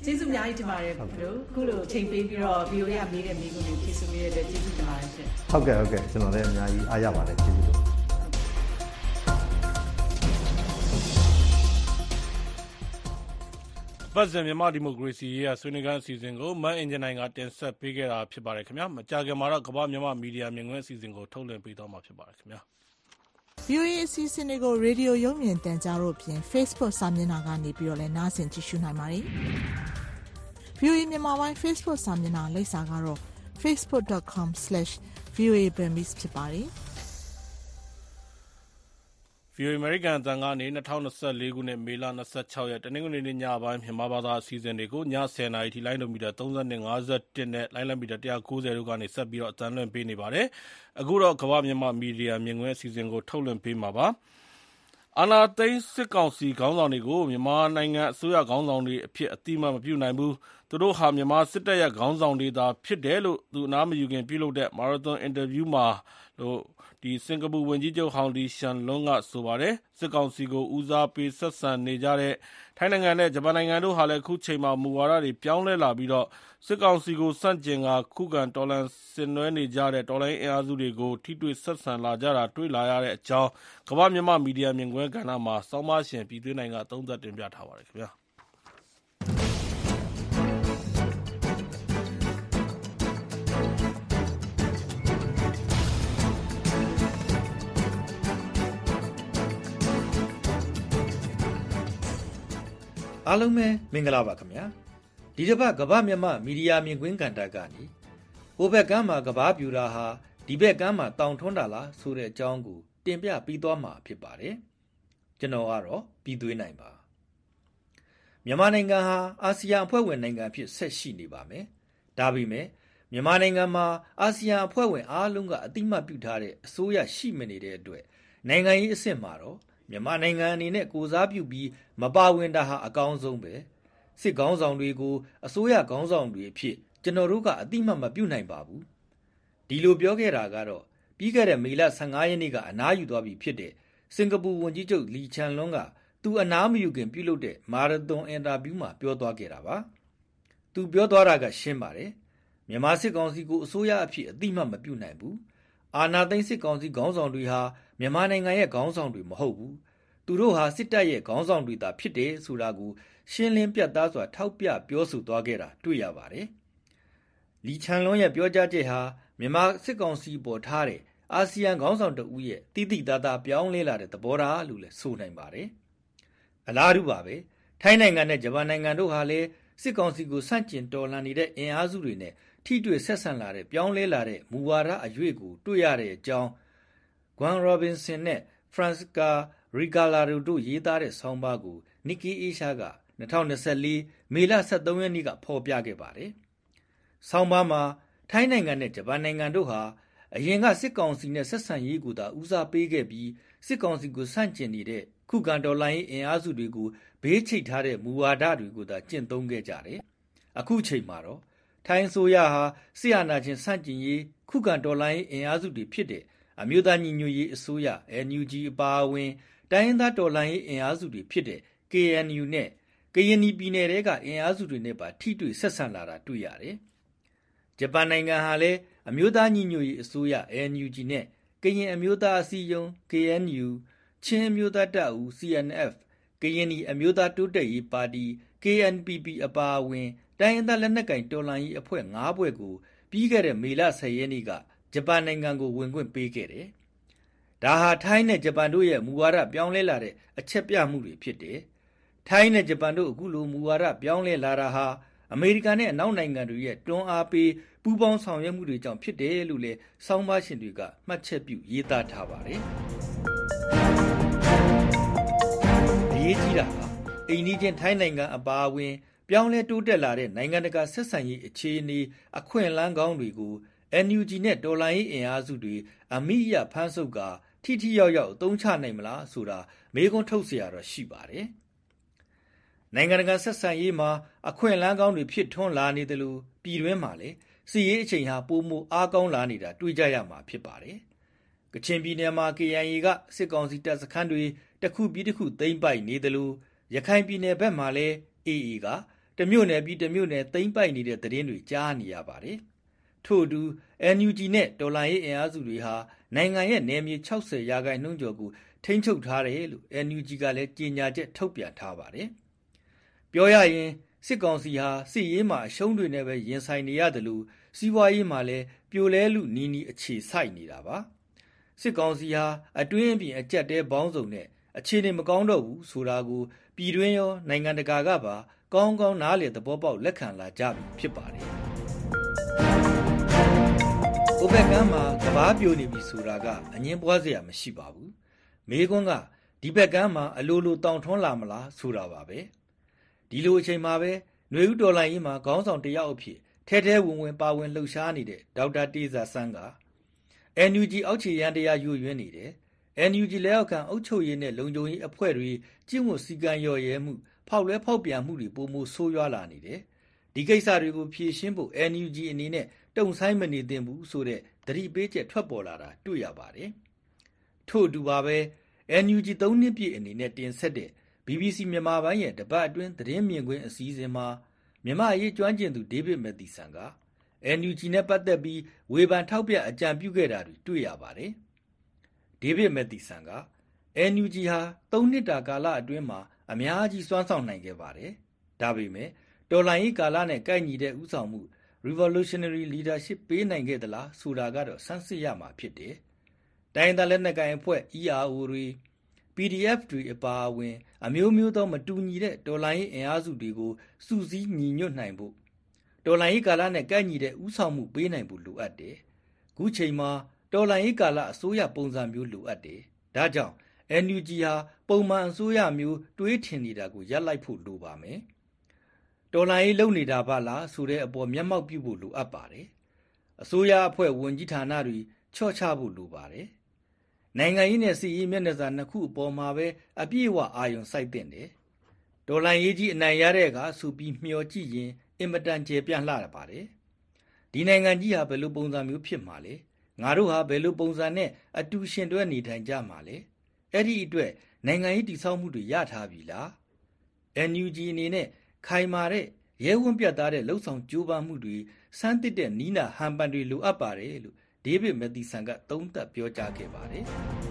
ကျေးဇူးအများကြီးတင်ပါတယ်ဘလို့ခုလိုချိန်ပေးပြီးတော့ ဗီအိုအေ ကမေးတဲ့မိကုန်းကိုဖြေဆိုပေးရတဲ့ကျေးဇူးတင်ပါတယ်ရှင်ဟုတ်ကဲ့ဟုတ်ကဲ့ကျွန်တော်လည်းအများကြီးအားရပါတယ်ကျေးဇူးတင်ပတ်စံမြန်မာဒီမိုကရေစီရဲ့ဆွေးနွေးခန်းအစီအစဉ်ကိုမန်အင်ဂျင်နိုင်ကတင်ဆက်ပေးခဲ့တာဖြစ်ပါတယ်ခင်ဗျာမကြာခင်မှာတော့ကမ္ဘာမြန်မာမီဒီယာမြင်ကွင်းအစီအစဉ်ကိုထုတ်လွှင့်ပေးသွားမှာဖြစ်ပါတယ်ခင်ဗျာဗီအိုအေ အစီအစဉ်တွေကိုရေဒီယိုရုပ်မြင်သံကြားတို့ဖြင့် Facebook စာမျက်နှာကနေပြီးတော့လည်းနားဆင်ကြည့်ရှုနိုင်ပါတယ်။ ဗီအိုအေမြန်မာပိုင်း Facebook စာမျက်နှာလိပ်စာကတော့ facebook dot com slash v o a burmese ဖြစ်ပါတယ်။ဗီအိုအေ American အသံကနေ၂၀၂၄ခုနှစ်မေလ၂၆ရက်တနင်္ဂနွေနေ့ညပိုင်းမြန်မာဘာသာအစီအစဉ်တွေကိုညဆယ်နာရီထိလိုင်းဒိုမီတာ၃၂ ၅၁နဲ့လိုင်းလံမီတာ၁၉၀တို့ကနေဆက်ပြီးတော့အသံလွှင့်ပေးနေပါတယ်။အခုတော့ကမ္ဘာမြန်မာမီဒီယာမြင်ကွင်းအစီအစဉ်ကိုထုတ်လွှင့်ပေးမှာပါ။အာဏာသိမ်းစစ်ကောင်စီခေါင်းဆောင်တွေကိုမြန်မာနိုင်ငံအစိုးရခေါင်းဆောင်တွေအဖြစ်အတိအမှတ်မပြုနိုင်ဘူး။သူတို့ဟာမြန်မာစစ်တပ်ရဲ့ခေါင်းဆောင်တွေသာဖြစ်တယ်လို့သူအနားမယူခင်ပြုလုပ်တဲ့မာရသွန်အင်တာဗျူးမှာလို့ဒီစင်ကာပူဝန်ကြီးချုပ်ဟောင်းလီရှန်လွန်းကဆိုပါတယ်စစ်ကောင်စီကိုဦးစားပေးဆက်ဆံနေကြတဲ့ထိုင်းနိုင်ငံနဲ့ဂျပန်နိုင်ငံတို့ဟာလည်းအခုချိန်မှာမူဝါဒတွေပြောင်းလဲလာပြီးတော့စစ်ကောင်စီကိုစန့်ကျင်ကခုခံတော်လှန်ဆင်နွှဲနေကြတဲ့တော်လှန်ရေးအင်အားစုတွေကိုထိတွေ့ဆက်ဆံလာကြတာတွေ့လာရတဲ့အကြောင်းကမ္ဘာမြန်မာမီဒီယာမြင်ကွင်းကဏ္ဍမှာစောင်းမရှင်ပြည်သွင်းနိုင်ကသုံးသပ်တင်ပြထားပါတယ်ခင်ဗျာအားလုံးပဲမင်္ဂလာပါခင်ဗျာဒီတစ်ပတ်ကမ္ဘာမြန်မာမီဒီယာမြင်ကွင်းကဏ္ဍကနေဟိုဘက်ကမ်းမှာကမ္ဘာပြူတာဟာဒီဘက်ကမ်းမှာတောင်ထွန်းတာလားဆိုတဲ့အကြောင်းကိုတင်ပြပြီးသွားမှာဖြစ်ပါတယ်ကျွန်တော်ကတော့ပြီးသွေးနိုင်ပါမြန်မာနိုင်ငံဟာအာဆီယံအဖွဲ့ဝင်နိုင်ငံအဖြစ်ဆက်ရှိနေပါမယ်ဒါပေမဲ့မြန်မာနိုင်ငံမှာအာဆီယံအဖွဲ့ဝင်အားလုံးကအတိမတ်ပြုထားတဲ့အစိုးရရှိမနေတဲ့အတွက်နိုင်ငံရေးအဆင့်မှာတော့မြန်မာနိုင်ငံအနေနဲ့ကိုစားပြုပြီးမပါဝင်တာဟာအကောင်းဆုံးပဲစစ်ကောင်းဆောင်တွေကိုအစိုးရကောင်းဆောင်တွေအဖြစ်ကျွန်တော်တို့ကအတိမတ်မပြုနိုင်ပါဘူးဒီလိုပြောခဲ့တာကတော့ပြီးခဲ့တဲ့မေလ၁၅ရက်နေ့ကအနားယူသွားပြီဖြစ်တဲ့စင်ကာပူဝန်ကြီးချုပ်လီချန်လွန်းကသူအနားမယူခင်ပြုလုပ်တဲ့မာရသွန်အင်တာဗျူးမှာပြောသွားခဲ့တာပါသူပြောသွားတာကရှင်းပါတယ်မြန်မာစစ်ကောင်စီကိုအစိုးရအဖြစ်အတိမတ်မပြုနိုင်ဘူးအာဏာသိမ်းစစ်ကောင်စီခေါင်းဆောင်တွေဟာမြန်မာနိုင်ငံရဲ့ခေါင်းဆောင်တွေမဟုတ်ဘူးသူတို့ဟာစစ်တပ်ရဲ့ခေါင်းဆောင်တွေသာဖြစ်တယ်ဆိုတာကိုရှင်းလင်းပြတ်သားစွာထောက်ပြပြောဆိုသွားခဲ့တာတွေ့ရပါတယ်လီချန်လွန်းရဲ့ပြောကြားချက်ဟာမြန်မာစစ်ကောင်စီပေါ်ထားတဲ့အာဆီယံခေါင်းဆောင်တဦးရဲ့တိတိသားသားပြောင်းလဲလာတဲ့သဘောထားလို့လည်းဆိုနိုင်ပါတယ်အလားတူပါပဲထိုင်းနိုင်ငံနဲ့ဂျပန်နိုင်ငံတို့ဟာလည်းစစ်ကောင်စီကိုဆန့်ကျင်တော်လှန်နေတဲ့အင်အားစုတွေနဲ့ထိတွေ့ဆက်ဆံလာတဲ့ပြောင်းလဲလာတဲ့မူဝါဒအရွေ့ကိုတွေ့ရတဲ့အကြောင်းဂွမ်ရောဘင်ဆန်နဲ့ဖရန့်စကာရီဂါလာတို့ရေးသားတဲ့ဆောင်းပါးကိုနစ်ကီအေရှားက၂၀၂၄မေလ၁၃ရက်နေ့ကဖော်ပြခဲ့ပါတယ်။ဆောင်းပါးမှာထိုင်းနိုင်ငံနဲ့ဂျပန်နိုင်ငံတို့ဟာအရင်ကစစ်ကောင်စီနဲ့ဆက်ဆံရေးကိုသာဦးစားပေးခဲ့ပြီးစစ်ကောင်စီကိုဆန့်ကျင်နေတဲ့ခုခံတော်လှန်ရေးအင်အားစုတွေကိုဘေးချိတ်ထားတဲ့မူဝါဒတွေကိုသာကျင့်သုံးခဲ့ကြတယ်။အခုချိန်မှာတော့ထိုင်းဆိုရဟာစစ်အာဏာရှင်ဆန့်ကျင်ရေးခုခံတော်လှန်ရေးအင်အားစုတွေဖြစ်တဲ့အမျိုးသားညီညွတ်ရေးအစိုးရ အန် ယူ ဂျီ အပါအဝင်တိုင်းရင်းသားတော်လှန်ရေးအင်အားစုတွေဖြစ်တဲ့ ကေ အန် ယူ နဲ့ကရင်ပြည်နယ်တွေကအင်အားစုတွေနဲ့ပါထိတွေ့ဆက်ဆံလာတာတွေ့ရတယ်။ဂျပန်နိုင်ငံဟာလည်းအမျိုးသားညီညွတ်ရေးအစိုးရ အန် ယူ ဂျီ နဲ့ကရင်အမျိုးသားအစည်းအရုံး ကေ အန် ယူ ချင်းအမျိုးသားတပ်ဦး စီ အန် အက်ဖ် ကရင်အမျိုးသားတိုးတက်ရေးပါတီ ကေ အန် ပီ ပီ အပါအဝင်တိုင်းရင်းသားလက်နက်ကိုင်တော်လှန်ရေးအဖွဲ့၅ဖွဲ့ကိုပြီးခဲ့တဲ့မေလ၁၀ရက်နေ့ကဂျပန်နိုင်ငံကိုဝင်ခွင့်ပေးခဲ့တယ်။ဒါဟာထိုင်းနဲ့ဂျပန်တို့ရဲ့မူဝါဒပြောင်းလဲလာတဲ့အချက်ပြမှုတွေဖြစ်တယ်။ထိုင်းနဲ့ဂျပန်တို့အခုလိုမူဝါဒပြောင်းလဲလာတာဟာအမေရိကန်နဲ့အနောက်နိုင်ငံတွေရဲ့တွန်းအားပေးပူးပေါင်းဆောင်ရွက်မှုတွေကြောင့်ဖြစ်တယ်လို့လည်းစောင်းပါရှင်တွေကမှတ်ချက်ပြုရေးသားထားပါတယ်။အရေးကြီးတာကအိန္ဒိယထိုင်းနိုင်ငံအပါအဝင်ပြောင်းလဲတိုးတက်လာတဲ့နိုင်ငံတကာဆက်ဆံရေးအခြေအနေအခွင့်အလမ်းကောင်းတွေကို အန် ယူ ဂျီ နဲ့တော်လှန်ရေးအင်အားစုတွေအမိအယဖမ်းဆုပ်ကထိထိရောက်ရောက်အသုံးချနိုင်မလားဆိုတာမေးခွန်းထုတ်เสียရတော့ရှိပါတယ်။နိုင်ငံတကာဆက်ဆံရေးမှာအခွင့်အလမ်းကောင်းတွေဖြစ်ထွန်းလာနေတယ်လို့ပြည်တွင်းမှာလည်းစီးရေးအချိန်ဟာပိုမိုအားကောင်းလာနေတာတွေ့ကြရမှာဖြစ်ပါတယ်။ကချင်ပြည်နယ်မှာ ကေ အိုင် အေ ကစစ်ကောင်စီတပ်စခန်းတွေတစ်ခုပြီးတစ်ခုသိမ်းပိုက်နေတယ်လို့ရခိုင်ပြည်နယ်ဘက်မှာလည်း အေ အေ ကတမျိုးနယ်ပြီးတမျိုးနယ်သိမ့်ပိုက်နေတဲ့သတင်းတွေကြားနေရပါတယ်ထို့အတူ အန် ယူ ဂျီ နဲ့တော်လှန်ရေးအင်အားစုတွေဟာနိုင်ငံရဲ့နယ်မြေ၆၀ရာခိုင်နှုန်းကျော်ကိုထိန်းချုပ်ထားတယ်လို့ အန် ယူ ဂျီ ကလည်းကြေညာချက်ထုတ်ပြန်ထားပါတယ်ပြောရရင်စစ်ကောင်စီဟာစစ်ရေးမှာအရှုံးတွေနဲ့ပဲရင်ဆိုင်နေရတယ်လို့စီးပွားရေးမှာလည်းပြိုလဲလူနီးနီးအခြေစိုက်နေတာပါစစ်ကောင်စီဟာအတွင်းအပြင်အကြက်တဲပေါင်းစုံနဲ့အခြေအနေမကောင်းတော့ဘူးဆိုတာကိုပြည်တွင်းရောနိုင်ငံတကာကပါကောင်းကောင်းနားလည်သဘောပေါက်လက်ခံလာကြပြီဖြစ်ပါတယ်အိုပက်ကမ်းမှာကဘာပြိုနေပြီဆိုတာကအငင်းပွားစရာမရှိပါဘူးမေးခွန်းကဒီဘက်ကမ်းမှာအလိုလိုတောင်ထွန်းလာမလားဆိုတာပါပဲဒီလိုအချိန်မှာပဲຫນွေဦးတော်လိုင်းကြီးမှာခေါင်းဆောင်တယောက်အဖြစ်ထဲထဲဝင်ဝင်ပါဝင်လှုပ်ရှားနေတဲ့ဒေါက်တာတေးဇာဆန်းက အန် ယူ ဂျီ အောက်ခြေရန်တရားယူရင်းနေတယ် အန် ယူ ဂျီ လက်အောက်ခံအုပ်ချုပ်ရေးနဲ့လုံခြုံရေးအဖွဲ့တွေကျင့်ဝတ်စည်းကမ်းလျော့ရဲမှုဖောက်လွဲဖောက်ပြန်မှုတွေပုံမှုဆိုးရွားလာနေတယ်ဒီကိစ္စတွေကိုဖြေရှင်းဖို့ အန် ယူ ဂျီ အနေနဲ့တုံဆိုင်မနေသင့်ဘူးဆိုတဲ့သတိပေးချက်ထွက်ပေါ်လာတာတွေ့ရပါတယ်ထို့အတူပါပဲ အန် ယူ ဂျီ သုံးနှစ်ပြည့်အနေနဲ့တင်ဆက်တဲ့ ဘီဘီစီ မြန်မာပိုင်းရဲ့တပတ်အတွင်းသတင်းမြင်ကွင်းအစည်းအဝေးမှာမြန်မာအရေးကျွမ်းကျင်သူဒေးဗစ်မက်သီဆန်က အန် ယူ ဂျီ နဲ့ပတ်သက်ပြီးဝေဖန်ထောက်ပြအကြံပြုခဲ့တာတွေတွေ့ရပါတယ်ဒေးဗစ်မက်သီဆန်က အန် ယူ ဂျီ ဟာသုံးနှစ်တာကာလအတွင်းမှာအများကြီးစွမ်းဆောင်နိုင်ခဲ့ပါတယ်ဒါပေမဲ့တော်လှန်ရေးကာလနဲ့ကိုက်ညီတဲ့ဥဆောင်မှု revolutionary leadership ပေးနိုင်ခဲ့သလားဆိုတာကတော့စမ်းစစ်ရမှာဖြစ်တယ်တိုင်းဒေသလက်နက်ကိုင်အဖွဲ့ အီ အာ အို တွေ ပီ ဒီ အက်ဖ် တွေအပါအဝင်အမျိုးမျိုးသောမတူညီတဲ့တော်လှန်ရေးအင်အားစုတွေကိုစုစည်းညီညွတ်နိုင်ဖို့တော်လှန်ရေးကာလနဲ့ကိုက်ညီတဲ့ဥဆောင်မှုပေးနိုင်ဖို့လိုအပ်တယ်ခုချိန်မှာတော်လှန်ရေးကာလအစိုးရပုံစံမျိုးလိုအပ်တယ်ဒါကြောင့် အန် ယူ ဂျီ ဟာပုံမှန်အစိုးရမျိုးတွေးထင်နေတာကိုရပ်လိုက်ဖို့လိုပါမယ်တော်လှန်ရေးလုပ်နေတာပါလားဆိုတဲ့အပေါ်မျက်မှောက်ပြုဖို့လိုအပ်ပါတယ်အစိုးရအဖွဲ့ဝန်ကြီးဌာနတွေချော့ချဖို့လိုပါတယ်နိုင်ငံရေးနဲ့စစ်ရေးမျက်နှာစာနှစ်ခုအပေါ်မှာပဲအပြည့်အဝအာရုံစိုက်သင့်တယ်ဒေါ်လာရေးကြီးအနိုင်ရတဲ့ကဆိုပြီးမျှော်ကြည့်ရင်အင်မတန်ကျေပြန့်လှရပါတယ်ဒီနိုင်ငံကြီးဟာဘယ်လိုပုံစံမျိုးဖြစ်မှာလဲငါတို့ဟာဘယ်လိုပုံစံနဲ့အတူရှင်တွဲနေထိုင်ကြမှာလဲအဲ့ဒီအတွက်နိုင်ငံရေးတည်ဆောက်မှုတွေရထားပြီလား အန် ယူ ဂျီ အနေနဲ့ခိုင်မာတဲ့ရဲဝံ့ပြတ်သားတဲ့လှုပ်ဆောင်ကြိုးပမ်းမှုတွေစမ်းသစ်တဲ့နီးနာဟန်ပန်တွေလိုအပ်ပါတယ်လို့ဒေးဗစ်မက်သီဆန်ကသုံးသပ်ပြောကြားခဲ့ပါတယ်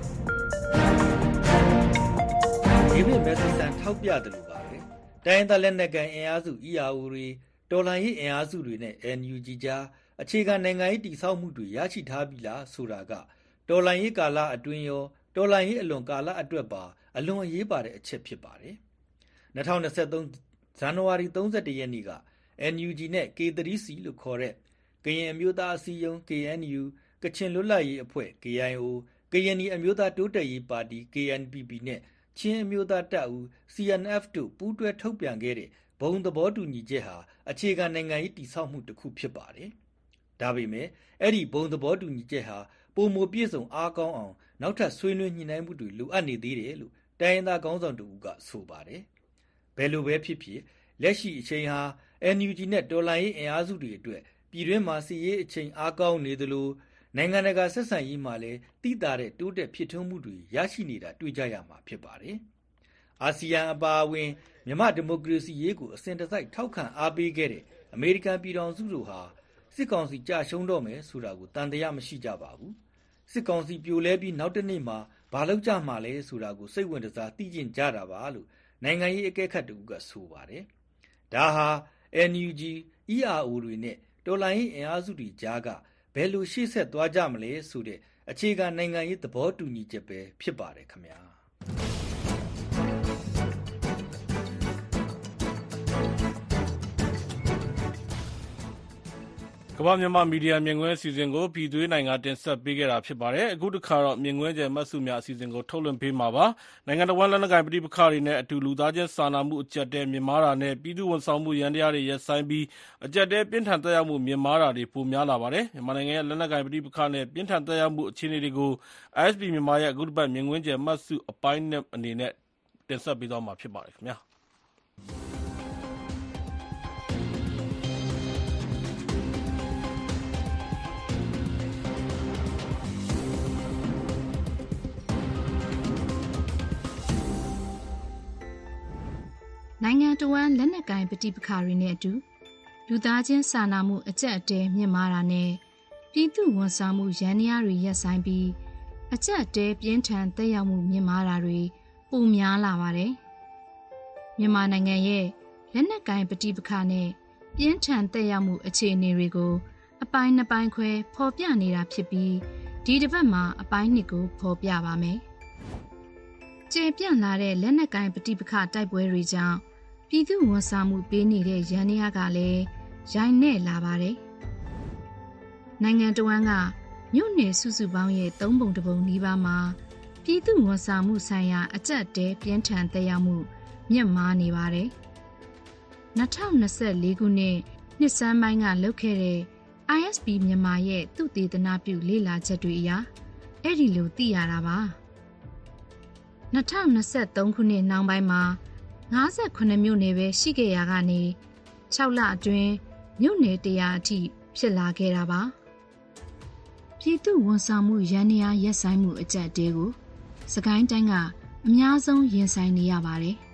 ဒေးဗစ်မက်သီဆန်ထောက်ပြတယ်လို့ပါပဲတိုင်းဒေသလက်နက်ကိုင်အင်အားစု အီ အာ အို တွေတော်လှန်ရေးအင်အားစုတွေနဲ့ အန် ယူ ဂျီ ကြားအခြေခံနိုင်ငံရေးတည်ဆောက်မှုတွေရရှိထားပြီလားဆိုတာကတော်လှန်ရေးကာလအတွင်းရောတော်လှန်ရေးအလွန်ကာလအတွက်ပါအလွန်အရေးပါတဲ့အချက်ဖြစ်ပါတယ်၂၀၂၃ဇန်နဝါရီ၃၁ရက်နေ့က အန် ယူ ဂျီ နဲ့ ကေ သရီ စီ လို့ခေါ်တဲ့ကရင်အမျိုးသားအစည်းအရုံး ကေ အန် ယူ ကချင်လွတ်လပ်ရေးအဖွဲ့ ကေ အိုင် အို ကရင်နီအမျိုးသားတိုးတက်ရေးပါတီ ကေ အန် ပီ ပီ နဲ့ချင်းအမျိုးသားတပ်ဦး စီ အန် အက်ဖ် တို့ပူးတွဲထုတ်ပြန်ခဲ့တဲ့ဘုံသဘောတူညီချက်ဟာအခြေခံနိုင်ငံရေးတည်ဆောက်မှုတစ်ခုဖြစ်ပါတယ်ဒါပေမဲ့အဲ့ဒီဘုံသဘောတူညီချက်ဟာပုံမပြည့်စုံအားကောင်းအောင်နောက်ထပ်ဆွေးနွေးညှိနှိုင်းမှုတွေလိုအပ်နေသေးတယ်လို့တိုင်းရင်းသားခေါင်းဆောင်တို့ကဆိုပါတယ်ဘယ်လိုပဲဖြစ်ဖြစ်လက်ရှိအချိန်ဟာ အန် ယူ ဂျီ နဲ့တော်လှန်ရေးအင်အားစုတွေအတွက်ပြည်တွင်းမှာစစ်ရေးအချိန်အားကောင်းနေသလိုနိုင်ငံတကာဆက်ဆံရေးမှာလည်းတိတာတဲ့တိုးတက်ဖြစ်ထွန်းမှုတွေရရှိနေတာတွေ့ကြရမှာဖြစ်ပါတယ်အာဆီယံအပါအဝင်မြန်မာဒီမိုကရေစီရေးကိုအစဉ်တစိုက်ထောက်ခံအားပေးခဲ့တဲ့အမေရိကန်ပြည်ထောင်စုတို့ဟာစစ်ကောင်စီကြာရှုံးတော့မယ်ဆိုတာကိုတန်တရားမရှိကြပါဘူးစစ်ကောင်စီပြိုလဲပြီးနောက်တစ်နေ့မှာဘာလုပ်ကြမှာလဲဆိုတာကိုစိတ်ဝင်စားသိကျင်ကြတာပါလို့နိုင်ငံရေးအကဲခတ်တူကဆိုပါတယ်ဒါဟာ အန် ယူ ဂျီ အီ အာ အို တွေနဲ့တော်လှန်ရေးအင်အားစုတွေကြားကဘယ်လိုရှေ့ဆက်သွားကြမလဲဆိုတဲ့အခြေခံနိုင်ငံရေးသဘောတူညီချက်ပဲဖြစ်ပါတယ်ခင်ဗျာကမ္ဘာမြန်မာမီဒီယာမြင်ကွင်းအစီအစဉ်ကိုပြည်သွေးနိုင်ငံတင်ဆက်ပေးခဲ့တာဖြစ်ပါတယ်အခုတစ်ခါတော့မြင်ကွင်းကျယ်မှတ်စုများအစီအစဉ်ကိုထုတ်လွှင့်ပေးမှာပါနိုင်ငံတော်ဝန်လက်နက်ကိုင်ပဋိပက္ခတွေနဲ့အတူလူသားချင်းစာနာမှုအကျပ်တဲမြင့်မားတာနဲ့ပြည်သူဝန်ဆောင်မှုရန်တရားတွေရပ်ဆိုင်းပြီးအကျပ်တဲပြင်းထန်သက်ရောက်မှုမြင့်မားတာတွေပိုများလာပါတယ်မြန်မာနိုင်ငံရဲ့လက်နက်ကိုင်ပဋိပက္ခနဲ့ပြင်းထန်သက်ရောက်မှုအခြေအနေတွေကို အိုင် အက်စ် ပီ မြန်မာရဲ့အခုတစ်ပတ်မြင်ကွင်းကျယ်မှတ်စုအပိုင်းနဲ့အနေနဲ့တင်ဆက်ပေးသွားမှာဖြစ်ပါတယ်ခင်ဗျာနိုင်ငံတော်ဝန်လက်နက်ကိုင်ပဋိပက္ခတွေနဲ့အတူလူသားချင်းစာနာမှုအကျပ်အတည်းမြင့်မားတာနဲ့ပြည်သူဝန်ဆောင်မှုရန်ရာတွေရပ်ဆိုင်ပြီးအကျပ်အတည်းပြင်းထန်သက်ရောက်မှုမြင့်မားတာတွေပိုများလာပါတယ်။မြန်မာနိုင်ငံရဲ့လက်နက်ကိုင်ပဋိပက္ခနဲ့ပြင်းထန်သက်ရောက်မှုအခြေအနေတွေကိုအပိုင်းနှစ်ပိုင်းခွဲဖော်ပြနေတာဖြစ်ပြီးဒီတစ်ပတ်မှာအပိုင်းနှစ်ကိုဖော်ပြပါမယ်။ကျေပြန့်လာတဲ့လက်နက်ကိုင်ပဋိပက္ခတိုက်ပွဲတွေကြောင့်ပြည်သူဝန်ဆောင်မှုပေးနေတဲ့ရန်ရာကလည်းရိုင်းနဲ့လာပါတယ်။နိုင်ငံတော်ဝန်ကမြို့နယ်စုစုပေါင်းရဲ့သုံးပုံတစ်ပုံနီးပါးမှာပြည်သူဝန်ဆောင်မှုဆိုင်ရာအကျပ်တဲပြင်းထန်သက်ရောက်မှုမြင့်မားနေပါတယ်။၂၀၂၄ခုနှစ်နှစ်ဆန်းပိုင်းကလုပ်ခဲ့တဲ့ I S P မြန်မာရဲ့သုတေသနပြုလေ့လာချက်တွေအရအဲ့ဒီလိုသိရတာပါ။၂၀၂၃ခုနှစ်နောက်ပိုင်းမှာ၅၉မြို့နယ်ပဲရှိခဲ့ရာကနေ၆လအတွင်းမြို့နယ်တရာအထိဖြစ်လာခဲ့တာပါ။ပြည်သူဝန်ဆောင်မှုရန်ရာရက်ဆိုင်မှုအကျပ်တဲကိုစကိုင်းတိုင်းကအများဆုံးရင်ဆိုင်နေရပါတယ်။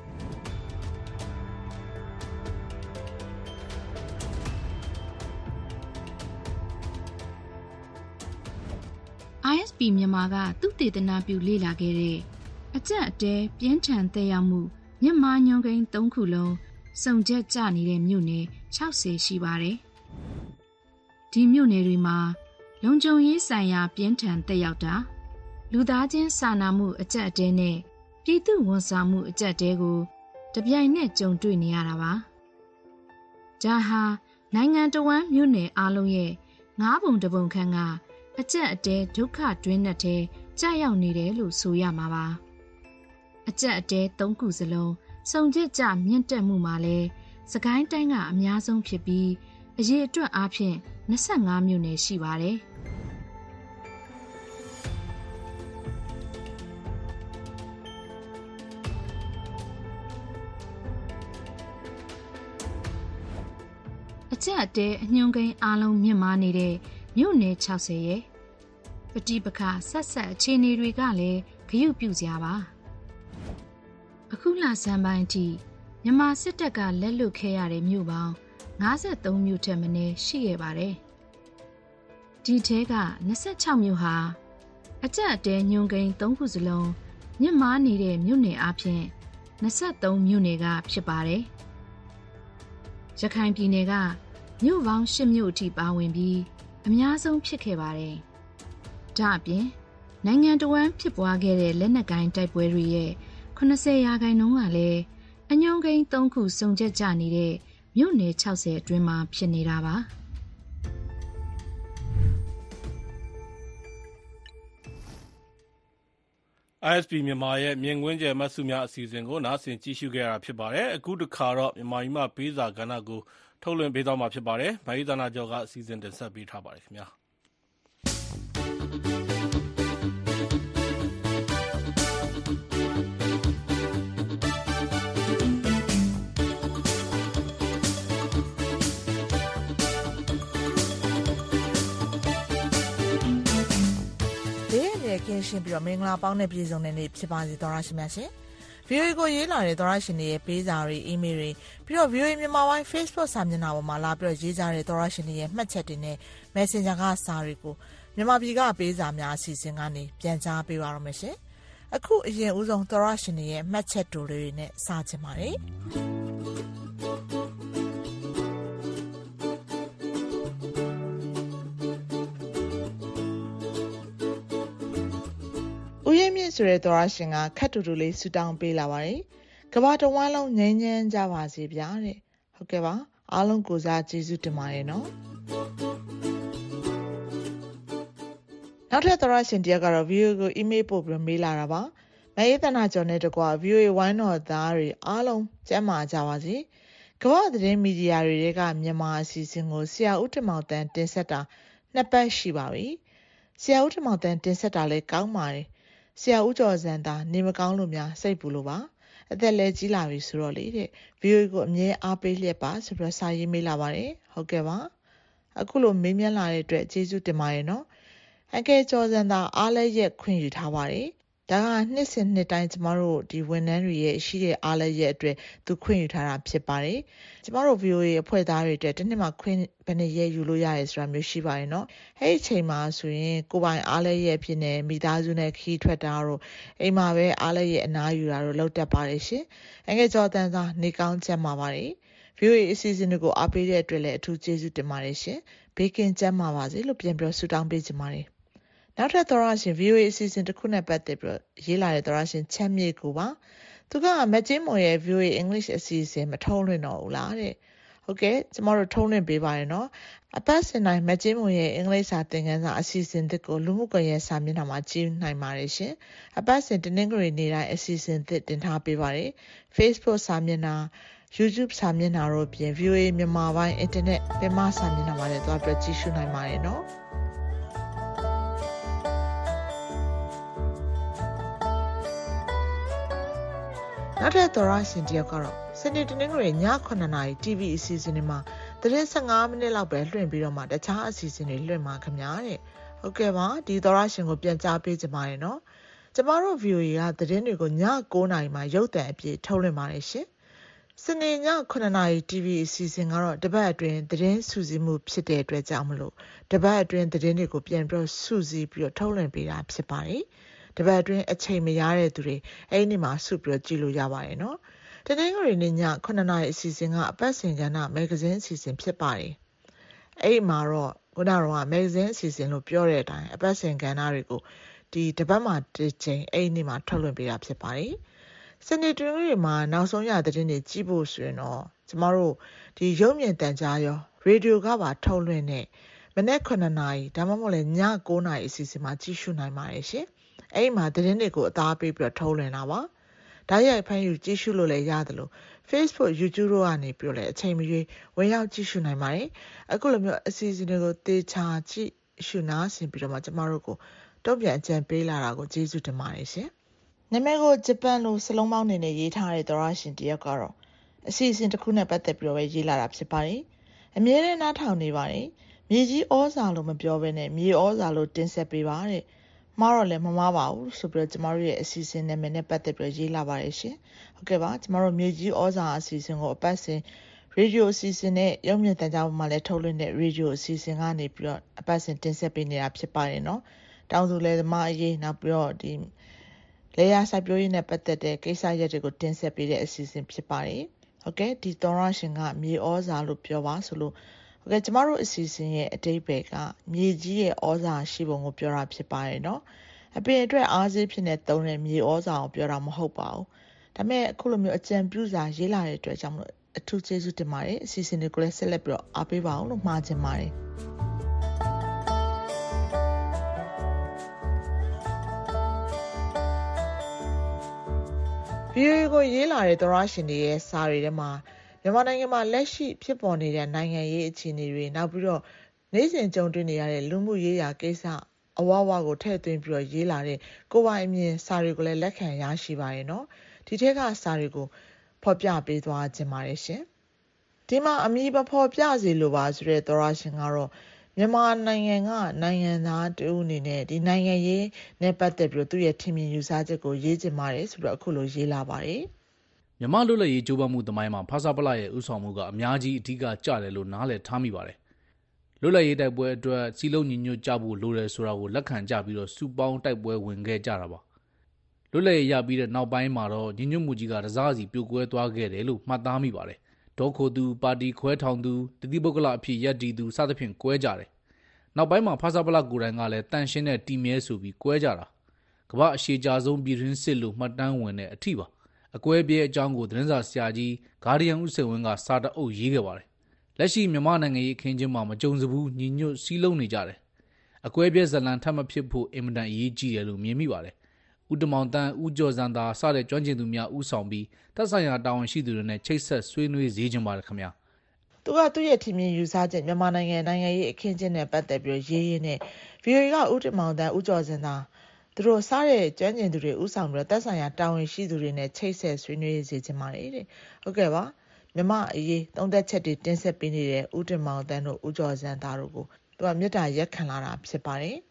I S P မြန်မာကသုတေသနပြုလေ့လာခဲ့တဲ့အကျပ်အတဲပြင်းထန်သက်ရောက်မှုမြင့်မားညွန်းကိန်း၃ခုလုံးစုံချက်ကျနေတဲ့မြို့နယ်၆၀ရှိပါတယ်။ဒီမြို့နယ်တွေမှာလုံခြုံရေးဆိုင်ရာပြင်းထန်သက်ရောက်တာလူသားချင်းစာနာမှုအကျပ်အတဲနဲ့ပြည်သူဝန်ဆောင်မှုအကျပ်အတဲကိုတပြိုင်နက်ကြုံတွေ့နေရတာပါ။ဒါဟာနိုင်ငံတော်ဝန်မြို့နယ်အားလုံးရဲ့ငါးပုံတစ်ပုံခန့်ကအကျပ်အတဲဒုက္ခတွင်းနဲ့တဲကြာရောက်နေတယ်လို့ဆိုရမှာပါအကျပ်အတဲသုံးခုစလုံးစုံကျစ်ကြမြင့်တက်မှုမှာလဲစကိုင်းတိုင်းကအများဆုံးဖြစ်ပြီးအရေအတွက်အားဖြင့်၂၅မြို့နယ်ရှိပါတယ်အကျပ်အတဲအညွှန်းကိန်းအားလုံးမြင့်မားနေတဲ့မြို့နယ်၆၀ရဲ့ပဋိပက္ခဆက်ဆက်အခြေအနေတွေကလည်းဂရုပြုစရာပါအခုလဆန်းပိုင်းထိမြန်မာစစ်တပ်ကလက်လွတ်ခဲ့ရတဲ့မြို့ပေါင်း၅၃မြို့ထက်မနည်းရှိခဲ့ပါတယ်ဒီထဲက၂၆မြို့ဟာအကျပ်အတဲညွှန်းကိန်း၃ခုစလုံးမြင့်မားနေတဲ့မြို့နယ်အပြင်၂၃မြို့နယ်ကဖြစ်ပါတယ်ရခိုင်ပြည်နယ်ကမြို့ပေါင်း၈မြို့အထိပါဝင်ပြီးအများဆုံးဖြစ်ခဲ့ပါတယ်။ဒါအပြင်နိုင်ငံတော်ဝန်ဖြစ်ပွားခဲ့တဲ့လက်နက်ကိုင်တိုက်ပွဲတွေရဲ့၇၀ရာခိုင်နှုန်းကလည်းအညွှန်းကိန်း၃ခုစုံချက်ကြနေတဲ့မြို့နယ်၆၀အတွင်းမှာဖြစ်နေတာပါ။ I S P မြန်မာရဲ့မြင်ကွင်းကျယ်မှတ်စုများအစီအစဉ်ကိုနားဆင်ကြည့်ရှုခဲ့ရတာဖြစ်ပါတယ်။အခုတစ်ခါတော့မြန်မာပြည်မှာပေးစာကဏ္ဍကိုထုတ်လွှင့်ပေးသွားမှာဖြစ်ပါတယ်။ဗိုင်းသနာကျော်ကအစီအစဉ်တင်ဆက်ပေးထားပါတယ်ခင်ဗျာ။ကင်းရှင်းပြီးတော့မင်္ဂလာပေါင်းနဲ့ပြည်စုံတဲ့နေ့ဖြစ်ပါစေသောရရှိမြရှင်။ဗီအိုအေကိုရေးလာတဲ့သောရရှင်တွေရဲ့ပေးစာတွေအီးမေးလ်တွေပြီးတော့ ဗီအိုအေမြန်မာပိုင်း Facebook စာမျက်နှာပေါ်မှာလာပြီးတော့ရေးကြတဲ့သောရရှင်တွေရဲ့မှတ်ချက်တွေနဲ့ Messenger ကစာတွေကိုမြန်မာပြည်ကပေးစာများအစီအစဉ်ကနေပြန်ကြားပေးပါရမရှင်။အခုအရင်ဦးဆုံးသောရရှင်တွေရဲ့မှတ်ချက်တွေနဲ့စချင်ပါတယ်။ဦးရဲမြင့်ဆိုတဲ့သောရရှင်ကခတ်တူတူလေးဆူတောင်းပေးလာပါတယ်။ကမ္ဘာတစ်ဝန်းလုံးငြိမ်းချမ်းကြပါစေဗျာတဲ့။ဟုတ်ကဲ့ပါအားလုံးကိုစားကျေးဇူးတင်ပါတယ်နော်။နောက်ထပ်သောရရှင်တယောက်ကတော့ ဗီအိုအေကိုအီးမေးလ်ပို့ပြီးမေးလာတာပါ။မအေးသနာကျော်နဲ့တကွာ ဗီအိုအေဝိုင်းတော်သားတွေအားလုံးကျန်းမာကြပါစေ။ကမ္ဘာသတင်းမီဒီယာတွေကမြန်မာအစီအစဉ်ကိုဆရာဦးတင်မောင်တန်းတင်ဆက်တာနှစ်ပတ်ရှိပါပြီ။ဆရာဦးတင်မောင်တန်းတင်ဆက်တာလည်းကောင်းပါတယ်။ဆရာဦးကျော်စံသာနေမကောင်းလို့များစိတ်ပူလို့ပါအသက်လည်းကြီးလာပြီဆိုတော့လေတဲ့ ဗီအိုအေကိုအမြဲအားပေးလျက်ပါဆိုပြီးစာရေးမေးလာပါတယ်ဟုတ်ကဲ့ပါအခုလိုမေးမြန်းလာတဲ့အတွက်ကျေးဇူးတင်ပါတယ်နော်အကဲကျော်စံသာအားလည်းရက်ခွင့်ယူထားပါတယ်ဒါကနှစ်စဉ်နှစ်တိုင်းကျမတို့ဒီဝန်ထမ်းတွေရဲ့ရှိတဲ့အားလည်းရဲ့အတွက်သူခွင့်ယူထားတာဖြစ်ပါတယ်ကျမတို့ V O A အဖွဲ့သားတွေအတွက်တစ်နှစ်မှာခွင့်ဘယ်နှစ်ရက်ယူလို့ရတယ်ဆိုတာမျိုးရှိပါတယ်နော်အဲ့ဒီအချိန်မှာဆိုရင်ကိုပိုင်အားလည်းရဲ့ဖြစ်နေမိသားစုနဲ့ခီးထွက်တာတို့အိမ်မှာပဲအားလည်းရဲ့အနားယူတာတို့လုပ်တတ်ပါတယ်ရှင်အငယ်ကျော်တန်းစားနေကောင်းချက်မှာပါတယ် V O A အစီအစဉ်တွေကိုအားပေးတဲ့အတွက်လည်းအထူးကျေးဇူးတင်ပါတယ်ရှင်ဘေးကင်းကျန်းမာပါစေလို့ပြန်ပြောဆုတောင်းပေးချင်ပါတယ်နောက်ထပ်သောရရှင် V O A အစီအစဉ်တစ်ခုနဲ့ပတ်သက်ပြီးရေးလာတဲ့သောရရှင်ချမ်းမြေကိုပါသူကမကျင်းမွန်ရဲ့ V O A English အစီအစဉ်မထုံးလွှင့်တော့ဘူးလားတဲ့ဟုတ်ကဲ့ကျမတို့ထုံးလွှင့်ပေးပါရနော်အပတ်စဉ်တိုင်းမကျင်းမွန်ရဲ့အင်္ဂလိပ်စာသင်ခန်းစာအစီအစဉ်သစ်ကိုလူမှုကွန်ရက်စာမျက်နှာမှာကြည့်နိုင်ပါတယ်ရှင်အပတ်စဉ်တနင်္ဂနွေနေ့တိုင်းအစီအစဉ်သစ်တင်ထားပေးပါတယ် Facebook စာမျက်နှာYouTube စာမျက်နှာတို့ပြင် V O A မြန်မာပိုင်း Internet ပင်မစာမျက်နှာမှာလည်းသွားပြီးကြည့်ရှုနိုင်ပါတယ်နော်နောက်ထပ်သောရရှင်တယောက်ကတော့စနေတနင်္ဂနွေညခုနှစ်နာရီ T V အစီအစဉ်တွေမှာသတင်းဆယ်ငါးမိနစ်လောက်ပဲလွှင့်ပြီးတော့မှတခြားအစီအစဉ်တွေလွှင့်မှာခင်ဗျာတဲ့ဟုတ်ကဲ့ပါဒီသောရရှင်ကိုပြန်ကြားပေးကြပါရနော်ကျမတို့ V O A ကသတင်းတွေကိုညကိုးနာရီမှာရုပ်သံအပြည့်ထုတ်လွှင့်ပါတယ်ရှင်စနေညခုနှစ်နာရီ T V အစီအစဉ်ကတော့တပတ်အတွင်းသတင်းစုစည်းမှုဖြစ်တဲ့အတွက်ကြောင့်မလို့တပတ်အတွင်းသတင်းတွေကိုပြန်ပြီးစုစည်းပြီးတော့ထုတ်လွှင့်ပေးတာဖြစ်ပါတယ်တပတ်အတွင်းအချိန်မရတဲ့သူတွေအဲ့ဒီမှာစုပြီးကြည့်လို့ရပါတယ်နော်တနင်္ဂနွေနေ့ညခုနှစ်နာရီအစီအစဉ်ကအပတ်စဉ်ကဏ္ဍမဂ္ဂဇင်းအစီအစဉ်ဖြစ်ပါတယ်အဲ့ဒီမှာတော့ခုနကတော့မဂ္ဂဇင်းအစီအစဉ်လို့ပြောတဲ့အတိုင်းအပတ်စဉ်ကဏ္ဍတွေကိုဒီတပတ်မှာတစ်ချိန်အဲ့ဒီနေ့မှာထုတ်လွှင့်ပေးတာဖြစ်ပါတယ်စနေတနင်္ဂနွေမှာနောက်ဆုံးရသတင်းတွေကြည့်ဖို့ဆိုရင်တော့ကျမတို့ဒီရုပ်မြင်သံကြားရောရေဒီယိုကပါထုတ်လွှင့်နေမနေ့ခုနှစ်နာရီဒါမှမဟုတ်လေညကိုးနာရီအစီအစဉ်မှာကြည့်ရှုနိုင်ပါတယ်ရှင်အဲ့ဒီမှာသတင်းတွေကိုအသားပေးပြီးတော့ထုတ်လွှင့်တာပါဓာတ်ရိုက်ဖမ်းယူကြည့်ရှုလို့လည်းရတယ်လို့ Facebook YouTube တို့ကနေပြီးတော့လည်းအချိန်မရွေးဝင်ရောက်ကြည့်ရှုနိုင်ပါတယ်အခုလိုမျိုးအစီအစဉ်တွေကိုသေချာကြည့်ရှုနားဆင်ပြီးတော့မှကျမတို့ကိုတုံ့ပြန်အကြံပေးလာတာကိုကျေးဇူးတင်ပါတယ်ရှင်နာမည်ကိုဂျပန်လိုစလုံးပေါင်းနေနဲ့ရေးထားတဲ့သောရရှင်တယောက်ကတော့အစီအစဉ်တစ်ခုနဲ့ပတ်သက်ပြီးတော့ပဲရေးလာတာဖြစ်ပါတယ်အမြဲတမ်းနားထောင်နေပါတယ်မြေကြီးဩဇာလို့မပြောဘဲနဲ့မြေဩဇာလို့တင်ဆက်ပေးပါတဲ့မှားတော့လည်းမမှားပါဘူးဆိုပြီးတော့ကျမတို့ရဲ့အစီအစဉ်နာမည်နဲ့ပတ်သက်ပြီးရေးလာပါတယ်ရှင်ဟုတ်ကဲ့ပါကျမတို့မြေကြီးဩဇာအစီအစဉ်ကိုအပတ်စဉ်ရေဒီယိုအစီအစဉ်နဲ့ရုပ်မြင်သံကြားပေါ်မှာလည်းထုတ်လွှင့်တဲ့ရေဒီယိုအစီအစဉ်ကနေပြီးတော့အပတ်စဉ်တင်ဆက်ပေးနေတာဖြစ်ပါတယ်နော်တောင်သူလယ်သမားအရေးနောက်ပြီးတော့ဒီလေယာစိုက်ပျိုးရေးနဲ့ပတ်သက်တဲ့ကိစ္စရပ်တွေကိုတင်ဆက်ပေးတဲ့အစီအစဉ်ဖြစ်ပါတယ်ဟုတ်ကဲ့ဒီသောရရှင်ကမြေဩဇာလို့ပြောပါဆိုလို့ဟုတ်ကဲ့ကျမတို့အစီအစဉ်ရဲ့အတိတ်ပဲကမြေကြီးရဲ့ဩဇာရှိပုံကိုပြောတာဖြစ်ပါတယ်နော်အပင်အတွက်အားစေးဖြစ်နေသုံးတဲ့မြေဩဇာကိုပြောတာမဟုတ်ပါဘူးဒါပေမဲ့အခုလိုမျိုးအကြံပြုစာရေးလာတဲ့အတွက်ကြောင့်မလို့အထူးကျေးဇူးတင်ပါတယ်အစီအစဉ်တွေကိုလည်းဆက်လက်ပြီးတော့အားပေးပါအောင်လို့မှာချင်ပါတယ်ဗီဒီယိုကိုရေးလာတဲ့သောရရှင်တွေရဲ့စာတွေထဲမှာမြန်မာနိုင်ငံမှာလက်ရှိဖြစ်ပေါ်နေတဲ့နိုင်ငံရေးအခြေအနေတွေနောက်ပြီးတော့နေ့စဉ်ကြုံတွေ့နေရတဲ့လူမှုရေးရာကိစ္စအဝဝကိုထည့်သွင်းပြီးတော့ရေးလာတဲ့ကိုပိုင်အမြင်စာတွေကိုလည်းလက်ခံရရှိပါရဲ့နော်ဒီထက်ကစာတွေကိုဖော်ပြပေးသွားခြင်းပါတယ်ရှင်ဒီမှာအမည်မဖော်ပြစေလိုပါဆိုတဲ့သောရရှင်ကတော့မြန်မာနိုင်ငံကနိုင်ငံသားတူအနေနဲ့ဒီနိုင်ငံရေးနဲ့ပတ်သက်ပြီးတော့သူ့ရဲ့ထင်မြင်ယူဆချက်ကိုရေးချင်ပါတယ်ဆိုတော့အခုလိုရေးလာပါတယ်မြန်မာလွတ်လပ်ရေးကြိုးပမ်းမှုသမိုင်းမှာဖဆပလရဲ့ဥဆောင်မှုကအများကြီးအဓိကကျတယ်လို့နားလည်ထားမိပါတယ်လွတ်လပ်ရေးတိုက်ပွဲအတွက်စီလုံးညီညွတ်ကြဖို့လိုတယ်ဆိုတာကိုလက်ခံကြပြီးတော့စုပေါင်းတိုက်ပွဲဝင်ခဲ့ကြတာပါလွတ်လပ်ရေးရပြီးတဲ့နောက်ပိုင်းမှာတော့ညီညွတ်မှုကြီးကတစားစီပြိုကွဲသွားခဲ့တယ်လို့မှတ်သားမိပါတယ်ဒေါခိုသူပါတီခွဲထောင်သူတတိပုဂ္ဂလအဖြစ်ရပ်တည်သူစသဖြင့်ကွဲကြတယ်နောက်ပိုင်းမှာဖဆပလကိုယ်တိုင်ကလည်းတန်ရှင်းတဲ့တီမြဲဆိုပြီးကွဲကြတာကမ္ဘာအရှိကြဆုံးပြည်တွင်းစစ်လို့မှတ်တမ်းဝင်တဲ့အထိပါအကွဲပြဲအကြောင်းကိုသတင်းစာဆရာကြီးဂါဒီယန်ဦးစိန်ဝင်းကစာတအုပ်ရေးခဲ့ပါတယ်လက်ရှိမြန်မာနိုင်ငံရေးအခင်းချင်းမှာမကြုံစဘူးညီညွတ်စည်းလုံးနေကြတယ်အကွဲပြဲဇလံထပ်မဖြစ်ဖို့အင်မတန်အရေးကြီးတယ်လို့မြင်မိပါတယ်ဦးတမောင်တန်းဦးကျော်စံသာစတဲ့ကျွမ်းကျင်သူများဦးဆောင်ပြီးသက်ဆိုင်ရာတာဝန်ရှိသူတွေနဲ့ချိတ်ဆက်ဆွေးနွေးစေချင်ပါတယ်ခင်ဗျာသူကသူ့ရဲ့ထင်မြင်ယူဆချက်မြန်မာနိုင်ငံနိုင်ငံရေးအခင်းချင်းနဲ့ပတ်သက်ပြီးရေးရင်းနဲ့ ဗီအိုအေ ကဦးတမောင်တန်းဦးကျော်စံသာသူတို့စားတဲ့ကျွမ်းကျင်သူတွေဦးဆောင်ပြီးတော့သက်ဆိုင်ရာတာဝန်ရှိသူတွေနဲ့ချိတ်ဆက်ဆွေးနွေးစေချင်ပါတယ်တဲ့ဟုတ်ကဲ့ပါမြန်မာအရေးသုံးသက်ချက်တွေတင်ဆက်ပေးနေတဲ့ဦးတမောင်တန်းတို့ဦးကျော်စံသာတို့ကိုသူကမြတ်တာရက်ခံလာတာဖြစ်ပါတယ်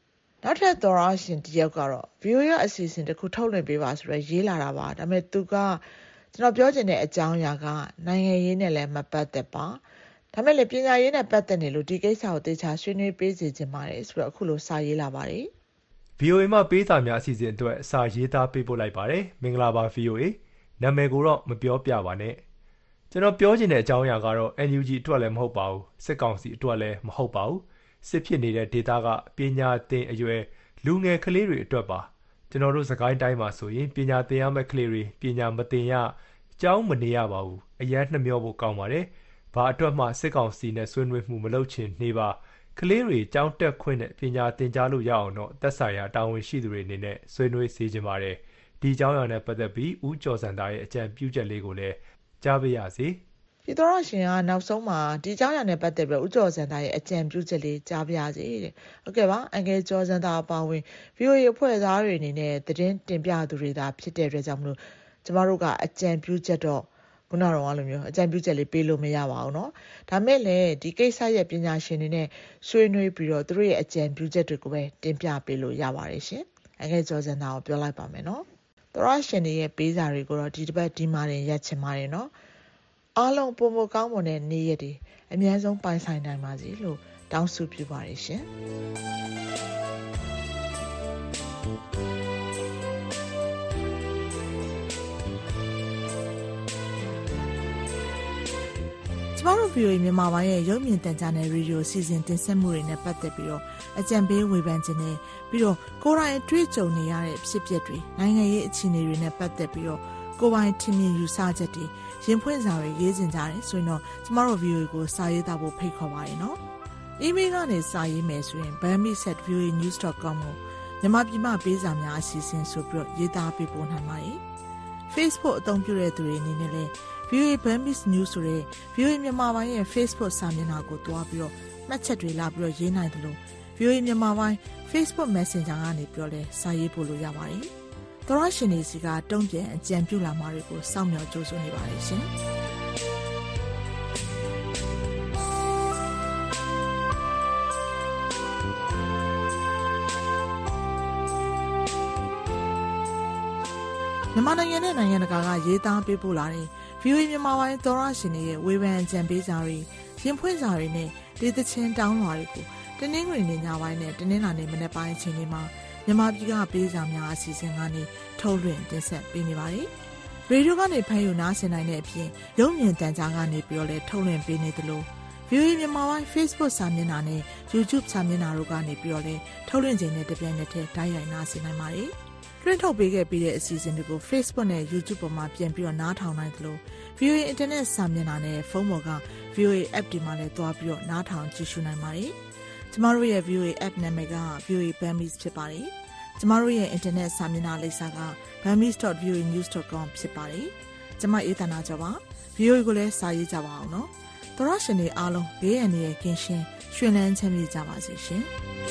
နောက်ထပ်သောရရှင်တယောက်ကတော့ ဗီအိုအေ အစီအစဉ်တစ်ခုထုတ်လွှင့်ပေးပါဆိုတော့ရေးလာတာပါဒါပေမဲ့သူကကျွန်တော်ပြောချင်တဲ့အကြောင်းအရာကနိုင်ငံရေးနဲ့လည်းမပတ်သက်ပါဒါပေမဲ့လည်းပညာရေးနဲ့ပတ်သက်နေလို့ဒီကိစ္စကိုသေချာဆွေးနွေးပေးစီခြင်းပါတယ်ဆိုတော့အခုလိုစာရေးလာပါတယ်ဗီအိုအေ မှာပေးစာများအစီအစဉ်အတွက်စာရေးသားပေးပို့လိုက်ပါတယ်မင်္ဂလာပါ ဗီအိုအေ နာမည်ကိုတော့မပြောပြပါနဲ့ကျွန်တော်ပြောချင်တဲ့အကြောင်းအရာကတော့ အန် ယူ ဂျီ အတွက်လည်းမဟုတ်ပါဘူးစစ်ကောင်စီအတွက်လည်းမဟုတ်ပါဘူးစစ်ဖြစ်နေတဲ့ဒေသကပညာသင်အရွယ်လူငယ်ကလေးတွေအတွက်ပါကျွန်တော်တို့စကိုင်းတိုင်းမှာဆိုရင်ပညာသင်ရမယ့်ကလေးတွေပညာမသင်ရအကြောင်းမနေရပါဘူးအရန်နှမျောဖို့ကောင်းပါတယ်ဘာအတွက်မှစစ်ကောင်စီနဲ့ဆွေးနွေးမှုမလုပ်ချင်နေပါကလေးတွေကြောင်းတက်ခွင့်နဲ့ပညာသင်ကြားလို့ရအောင်တော့သက်ဆိုင်ရာတာဝန်ရှိသူတွေအနေနဲ့ဆွေးနွေးစေချင်ပါတယ်ဒီအကြောင်းအရာနဲ့ပတ်သက်ပြီးဦးကျော်စံသားရဲ့အကြံပြုချက်လေးကိုလည်းကြားပေးရစေဒီသောရရှင်ကနောက်ဆုံးမှာဒီအကြောင်းအရာနဲ့ပတ်သက်ပြီးဦးကျော်စံသားရဲ့အကြံပြုချက်လေးကြားပြရစေတဲ့ဟုတ်ကဲ့ပါအန်ကယ်ကျော်စံသားအပါဝင် ဗီအိုအေ အဖွဲ့သားတွေအနေနဲ့သတင်းတင်ပြသူတွေသာဖြစ်တဲ့အတွက်ကြောင့်မလို့ကျမတို့ကအကြံပြုချက်တော့ခုနကတော့အဲ့လိုမျိုးအကြံပြုချက်လေးပေးလို့မရပါဘူးเนาะဒါမဲ့လည်းဒီကိစ္စရဲ့ပညာရှင်တွေနဲ့ဆွေးနွေးပြီးတော့သူတို့ရဲ့အကြံပြုချက်တွေကိုပဲတင်ပြပေးလို့ရပါတယ်ရှင်အန်ကယ်ကျော်စံသားကိုပြောလိုက်ပါမယ်เนาะသောရရှင်တွေရဲ့ပေးစာတွေကိုတော့ဒီတစ်ပတ်ဒီမှာတင်ရက်ချင်ပါတယ်เนาะအားလုံးပုံမကောင်းမွန်တဲ့နေ့ရက်တွေအများဆုံးပိုင်ဆိုင်နိုင်ပါစေလို့တောင်းဆုပြုပါတယ်ရှင်ကျမတို့ ဗီအိုအေ မြန်မာပိုင်းရဲ့ရုပ်မြင်သံကြားနယ်ရေဒီယိုစီစဉ်တင်ဆက်မှုတွေနဲ့ပတ်သက်ပြီးတော့အကြံပေးဝေဖန်ခြင်းနဲ့ပြီးတော့ကိုယ်တိုင်တွေ့ကြုံနေရတဲ့ဖြစ်ပျက်တွေနိုင်ငံရေးအခြေအနေတွေနဲ့ပတ်သက်ပြီးတော့ကိုယ်ပိုင်ထင်မြင်ယူဆချက်တွေရင်ဖွင့်စာတွေရေးစင်ကြတယ်ဆိုရင်တော့ကျမတို့ ဗီအိုအေ ကိုစာရေးသားဖို့ဖိတ်ခေါ်ပါတယ်နော်။ email ကနေစာရေးမယ်ဆိုရင် burmese at v o a news dot com ကိုမြန်မာပြည်မှာပေးစာများအစီအစဉ်ဆိုပြီးတော့ရေးသားပေးပို့နိုင်ပါတယ်။ Facebook အသုံးပြုတဲ့သူတွေအနေနဲ့လည်း ဗီအိုအေ Burmese News ဆိုတဲ့ ဗီအိုအေ မြန်မာပိုင်းရဲ့ Facebook စာမျက်နှာကိုတွားပြီးတော့မှတ်ချက်တွေလာပြီးတော့ရေးနိုင်တယ်လို့ ဗီအိုအေ မြန်မာပိုင်း Facebook Messenger ကနေပြောလဲစာရေးပို့လို့ရပါတယ်။သောရရှင်တွေစီကတုံ့ပြန်အကြံပြုလာမှာတွေကိုစောင့်မျှော်ကြိုးစွနေပါတယ်ရှင်မြန်မာနိုင်ငံနဲ့နိုင်ငံတကာကရေးသားပေးပို့လာတဲ့ ဗီအိုအေ မြန်မာပိုင်းသောရရှင်တွေရဲ့ဝေဖန်အကြံပေးစာတွေရင်ဖွင့်စာတွေနဲ့ဒေသချင်းတောင်းလွှာတွေကိုတနင်္ဂနွေနေ့ညပိုင်းနဲ့တနင်္လာနေ့မနက်ပိုင်းအချိန်တွေမှာမြန်မာပြည်ကပေးစာများအစီအစဉ်ကနေထုတ်လွှင့်တင်ဆက်ပေးနေပါတယ်။ရေဒီယိုကနေဖမ်းယူနားဆင်နိုင်တဲ့အပြင်ရုပ်မြင်သံကြားကနေပြီးတော့လည်းထုတ်လွှင့်ပေးနေသလို ဗီအိုအေ မြန်မာပိုင်း Facebook စာမျက်နှာနဲ့ YouTube စာမျက်နှာတို့ကနေပြီးတော့လည်းထုတ်လွှင့်ခြင်းနဲ့တပြိုင်နက်တည်းတိုက်ရိုက်နားဆင်နိုင်ပါတယ်။လွှင့်ထုတ်ပေးခဲ့ပြီးတဲ့အစီအစဉ်တွေကို Facebook နဲ့ YouTube ပေါ်မှာပြန်ပြီးတော့နားထောင်နိုင်သလို ဗီအိုအေ Internet စာမျက်နှာနဲ့ဖုန်းပေါ်က ဗီအိုအေ App တွေမှာလည်းတွားပြီးတော့နားထောင်ကြည့်ရှုနိုင်ပါတယ်။ကျမတို့ရဲ့ ဗီအိုအေ App နာမည်က ဗီအိုအေ Burmese ဖြစ်ပါတယ်။ကျမတို့ရဲ့ Internet စာမျက်နှာလိပ်စာက burmese dot v o a news dot com ဖြစ်ပါတယ်။ကျမအေးသနာကျော်ပါ။ ဗီအိုအေ ကိုလည်းစာရေးကြပါအောင်နော်။သောရရှင်တွေအားလုံးဘေးအန္တရာယ်ကင်းရှင်းရွှင်လန်းချမ်းမြေ့ကြပါစေရှင်။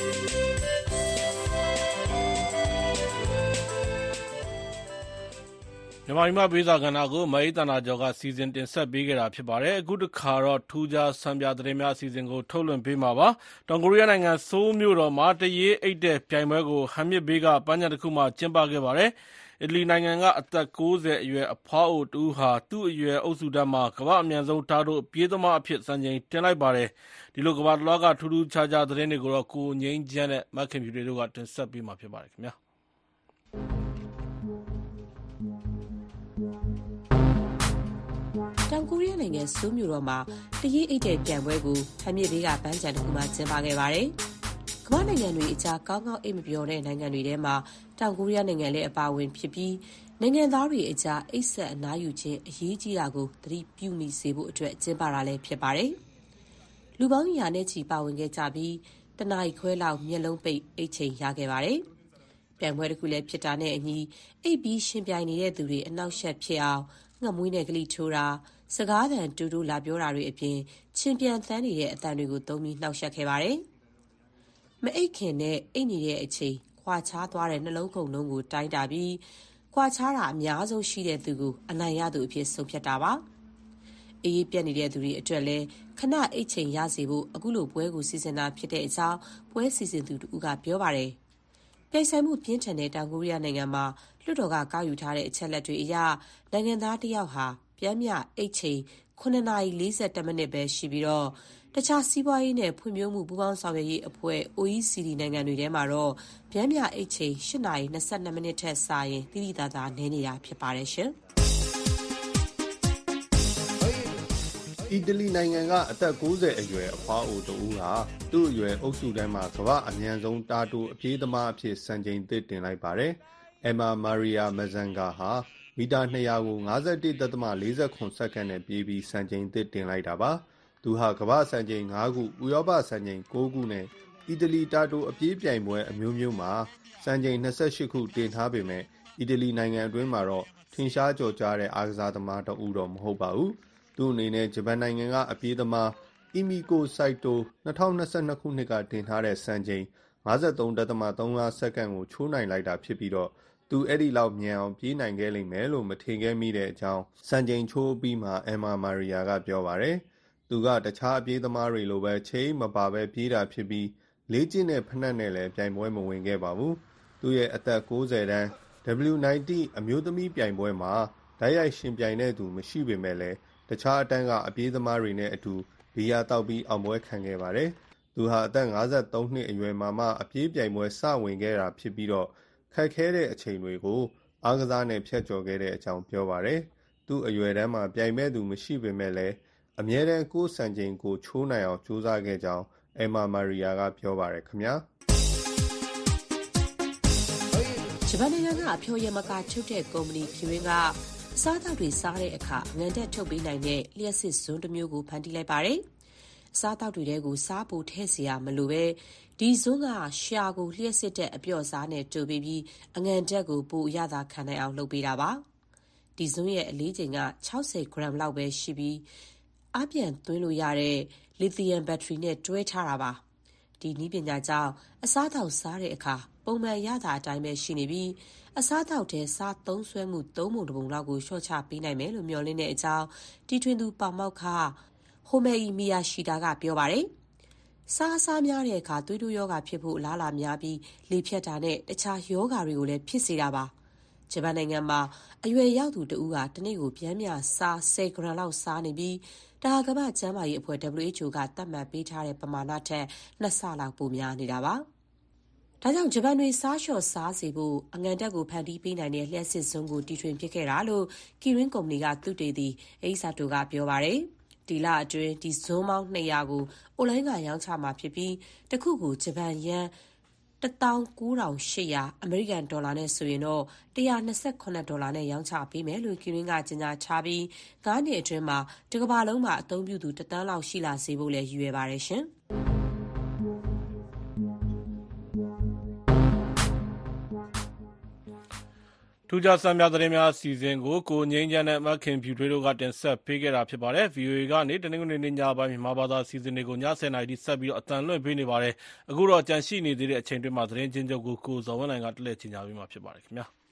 မြန်မာပြည်မှာပေးစာကဏ္ဍကိုမအေးသနာကျော်ကစီစဉ်တင်ဆက်ပေးခဲ့တာဖြစ်ပါတယ်အခုတစ်ခါတော့ထူးခြားဆံပြသတင်းများအစီအစဉ်ကိုထုတ်လွှင့်ပေးမှာပါတောင်ကိုရီးယားနိုင်ငံဆိုးမြို့တော်မှာတရေအိတ်တဲ့ပြိုင်ပွဲကိုဟမ်မြစ်ဘေးကပန်းခြံတစ်ခုမှာကျင်းပခဲ့ပါတယ်အီတလီနိုင်ငံကအသက်၉၀အရွယ်အဖွားအိုတူဟာသူ့အရွယ်အုပ်စုတန်းမှာကမ္ဘာအမြန်ဆုံးတားတို့ပြေးသမားအဖြစ်စံချိန်တင်လိုက်ပါတယ်ဒီလိုကမ္ဘာတလွှားကထူးထူးခြားခြားသတင်းတွေကိုတော့ကိုငိမ့်ချမ်းနဲ့မခင်ဖြူတွေတို့ကတင်ဆက်ပေးမှာဖြစ်ပါတယ်ခင်ဗျာတောင်ကိုရီးယားနိုင်ငံဆိုးမြို့တော်မှာတရေအိတ်တဲ့ပြိုင်ပွဲကိုဟမ်မြစ်ဘေးကပန်းခြံတစ်ခုမှာကျင်းပခဲ့ပါတယ်။ကမ္ဘာနိုင်ငံတွေအကြားကောင်းကောင်းအိတ်မပြောတဲ့နိုင်ငံတွေထဲမှာတောင်ကိုရီးယားနိုင်ငံလည်းအပါအဝင်ဖြစ်ပြီးနိုင်ငံသားတွေအကြားအိတ်ဆက်အနားယူခြင်းအရေးကြီးတာကိုသတိပြုမိစေဖို့အတွက်ကျင်းပတာလည်းဖြစ်ပါတယ်။လူပေါင်းရာနဲ့ချီပါဝင်ခဲ့ကြပြီးတနာရီခွဲလောက်မျက်လုံးပိတ်အိတ်ချိန်ရခဲ့ပါတယ်။ပြိုင်ပွဲတစ်ခုလည်းဖြစ်တာနဲ့အညီအိတ်ပြီးရှင်ပြိုင်နေတဲ့သူတွေအနောက်ရှက်ဖြစ်အောင်ငှက်မွေးနဲ့ကလိထိုးတာစကားသံတူတူလာပြောတာတွေအပြင်ချင်းပြန်သန်းနေတဲ့အသံတွေကိုသုံးပြီးနှောက်ယှက်ခဲ့ပါတယ်။မအိတ်ခင်နဲ့အိတ်နေတဲ့အချိန်ခွာခြားသွားတဲ့နှလုံးခုန်လုံးကိုတိုင်းတာပြီးခွာခြားတာအများဆုံးရှိတဲ့သူကိုအနိုင်ရသူအဖြစ်ဆုံးဖြတ်တာပါ။အေးပြက်နေတဲ့သူတွေအတွက်လည်းခဏအိတ်ချိန်ရစေဖို့အခုလိုပွဲကိုစီစဉ်တာဖြစ်တဲ့အကြောင်းပွဲစီစဉ်သူတူကပြောပါတယ်ပြိုင်ဆိုင်မှုပြင်းထန်တဲ့တောင်ကိုရီးယားနိုင်ငံမှာလွှတ်တော်ကကောက်ယူထားတဲ့အချက်လက်တွေအရနိုင်ငံသားတစ်ယောက်ဟာပျမ်းမျှအိတ်ချိန်ခုနှစ်နာရီလေးสิบမိနစ်ပဲရှိပြီးတော့တခြားစီးပွားရေးနဲ့ဖွံ့ဖြိုးမှုပူးပေါင်းဆောင်ရွက်ရေးအဖွဲ့ O E C D နိုင်ငံတွေထဲမှာတော့ပျမ်းမျှအိတ်ချိန်၈နာရီ၂၂မိနစ်ထက်စာရင်တိတိကျကျနည်းနေတာဖြစ်ပါတယ်ရှင်။အီတလီနိုင်ငံကအသက်၉၀အရွယ်အဖွားအိုတူဟာသူ့အရွယ်အုပ်စုထဲမှာကမ္ဘာအမြန်ဆုံးတာတိုအပြေးသမားအဖြစ်စံချိန်သစ်တင်လိုက်ပါတယ်။ Emma Maria Mazzanga ဟာမီတာနှစ်ရာကို ၅၁.၄၇ စက္ကန့်နဲ့ပြေးပြီးစံချိန်သစ်တင်လိုက်တာပါ။သူဟာကမ္ဘာစံချိန်၅ခု၊ဥရောပစံချိန်၉ခုနဲ့အီတလီတာတိုအပြေးပြိုင်ပွဲအမျိုးမျိုးမှာစံချိန်၂၈ခုတင်ထားပေမဲ့အီတလီနိုင်ငံအတွင်းမှာတော့ထင်ရှားကျော်ကြားတဲ့အားကစားသမားတဦးတော့မဟုတ်ပါဘူး။သူ့အနေနဲ့ဂျပန်နိုင်ငံကအပြေးသမားအီမီကိုစိုက်တို၂၀၂၂ခုနှစ်ကတင်ထားတဲ့စံချိန်၅၃.၃၅ စက္ကန့်ကိုချိုးနိုင်လိုက်တာဖြစ်ပြီးတော့သူအဲ့ဒီလောက်မြန်အောင်ပြေးနိုင်ခဲ့လိမ့်မယ်လို့မထင်ခဲ့မိတဲ့အကြောင်းစံချိန်ချိုးအပြီးမှာ Emma Maria ကပြောပါတယ်။သူကတခြားအပြေးသမားတွေလိုပဲချိန်မပါပဲပြေးတာဖြစ်ပြီးလေးကျင့်တဲ့ဖနက်နဲ့လည်းပြိုင်ပွဲမဝင်ခဲ့ပါဘူး။သူ့ရဲ့အသက်၉၀တန်း W ၉၀ အမျိုးသမီးပြိုင်ပွဲမှာတိုက်ရိုက်ရှင်ပြိုင်တဲ့သူမရှိပေမဲ့လည်းတခြားအတန်းကအပြေးသမားတွေနဲ့အတူဘီယာတောက်ပြီးအောင်ပွဲခံခဲ့ပါတယ်။သူဟာအသက်၅၃နှစ်အရွယ်မှာမှအပြေးပြိုင်ပွဲစဝင်ခဲ့တာဖြစ်ပြီးတော့ခက်ခဲတဲ့အချိန်တွေကိုအားကစားနဲ့ဖြတ်ကျော်ခဲ့တဲ့အကြောင်းပြောပါတယ်။သူ့အရွယ်တန်းမှာပြိုင်မဲ့သူမရှိပေမဲ့လည်းအမြဲတမ်းကိုယ်စံချိန်ကိုချိုးနိုင်အောင်ကြိုးစားခဲ့ကြောင်း Emma Maria ကပြောပါတယ်ခင်ဗျာ။ဂျပန်နိုင်ငံကအဖျော်ရည်မကာထုတ်တဲ့ကုမ္ပဏီဖြူရင်းကစားသောက်တွေစားတဲ့အခါငန်တက်ထုတ်ပေးနိုင်တဲ့လျှက်စစ်ဇွန်းတစ်မျိုးကိုဖန်တီးလိုက်ပါတယ်။စားသောက်တွေထဲကိုစားပိုထည့်เสียမလို့ပဲဒီဇွန်းကရှာကိုလျှက်စစ်တဲ့အပြော့စားနဲ့တူပေးပြီးအငန်တက်ကိုပိုအရသာခံနိုင်အောင်လုပ်ပေးတာပါ။ဒီဇွန်းရဲ့အလေးချိန်က၆၀ဂရမ်လောက်ပဲရှိပြီးအပြန်သွင်းလို့ရတဲ့လီသီယမ်ဘက်ထရီနဲ့တွဲထားတာပါ။ဒီနည်းပညာကြောင့်အစားအသောက်စားတဲ့အခါပုံမှန်ရတာအတိုင်းပဲရှိနေပြီးအစားအသောက်ထဲစားသုံးစွဲမှုသုံးပုံတစ်ပုံလောက်ကိုလျှော့ချပေးနိုင်မယ်လို့မျှော်လင့်တဲ့အကြောင်းတီထွင်သူပါမောက္ခဟိုမေအီမီယာရှီတာကပြောပါတယ်။စားစားများတဲ့အခါသွေးတိုးရောဂါဖြစ်ဖို့အလားအလာများပြီးလေဖြတ်တာနဲ့တခြားရောဂါတွေကိုလည်းဖြစ်စေတာပါ။ဂျပန်နိုင်ငံမှာအရွယ်ရောက်သူတဦးကတစ်နေ့ကိုပြင်းပြစား၁၀ဂရမ်လောက်စားနေပြီးဒါကမ္ဘာ့ကျန်းမာရေးအဖွဲ့ W H O ကသတ်မှတ်ပေးထားတဲ့ပမာဏထက်နှစ်ဆလောက်ပိုများနေတာပါ။ဒါကြောင့်ဂျပန်တွေစားလျှော့စားစေဖို့အငန်တက်ကိုဖန်တီးပေးနိုင်တဲ့လျှက်စစ်ဇွန်းကိုတီထွင်ဖြစ်ခဲ့တာလို့ကီရင်းကုမ္ပဏီကသုတေသီအိဆာတိုကပြောပါတယ်။ဒီလအတွင်းဒီဇွန်းပေါင်း၂၀၀ကိုအွန်လိုင်းကရောင်းချမှာဖြစ်ပြီးတစ်ခုကိုဂျပန်ယန်း၁၉၈၀၀အမေရိကန်ဒေါ်လာနဲ့ဆိုရင်တော့၁၂၇ဒေါ်လာနဲ့ရောင်းချပေးမယ်လို့ကီရင်းကကြေညာထားပြီး၅နှစ်အတွင်းမှာတစ်ကမ္ဘာလုံးမှာအသုံးပြုသူတစ်သန်းလောက်ရှိလာစေဖို့လည်းရည်ရွယ်ပါတယ်ရှင်။ထူးခြားဆန်းများသတင်းများအစီအစဉ်ကိုကိုငိမ့်ချမ်းနဲ့မခင်ဖြူထွေးတို့ကတင်ဆက်ပေးခဲ့တာဖြစ်ပါတယ်။ V O A ကနေတနင်္ဂနွေနေ့ညပိုင်းမြန်မာဘာသာအစီအစဉ်တွေကိုညဆယ်နာရီဆက်ပြီးတော့အတန်လွှင့်ပေးနေပါတယ်။အခုတော့ကြန့်ရှိနေသေးတဲ့အချိန်တွင်းမှာသတင်းချင်းချုပ်ကိုကိုဇော်ဝင်းနိုင်ကတက်လက်ချင်ကြပေးမှာဖြစ်ပါတယ်ခင်ဗျာ။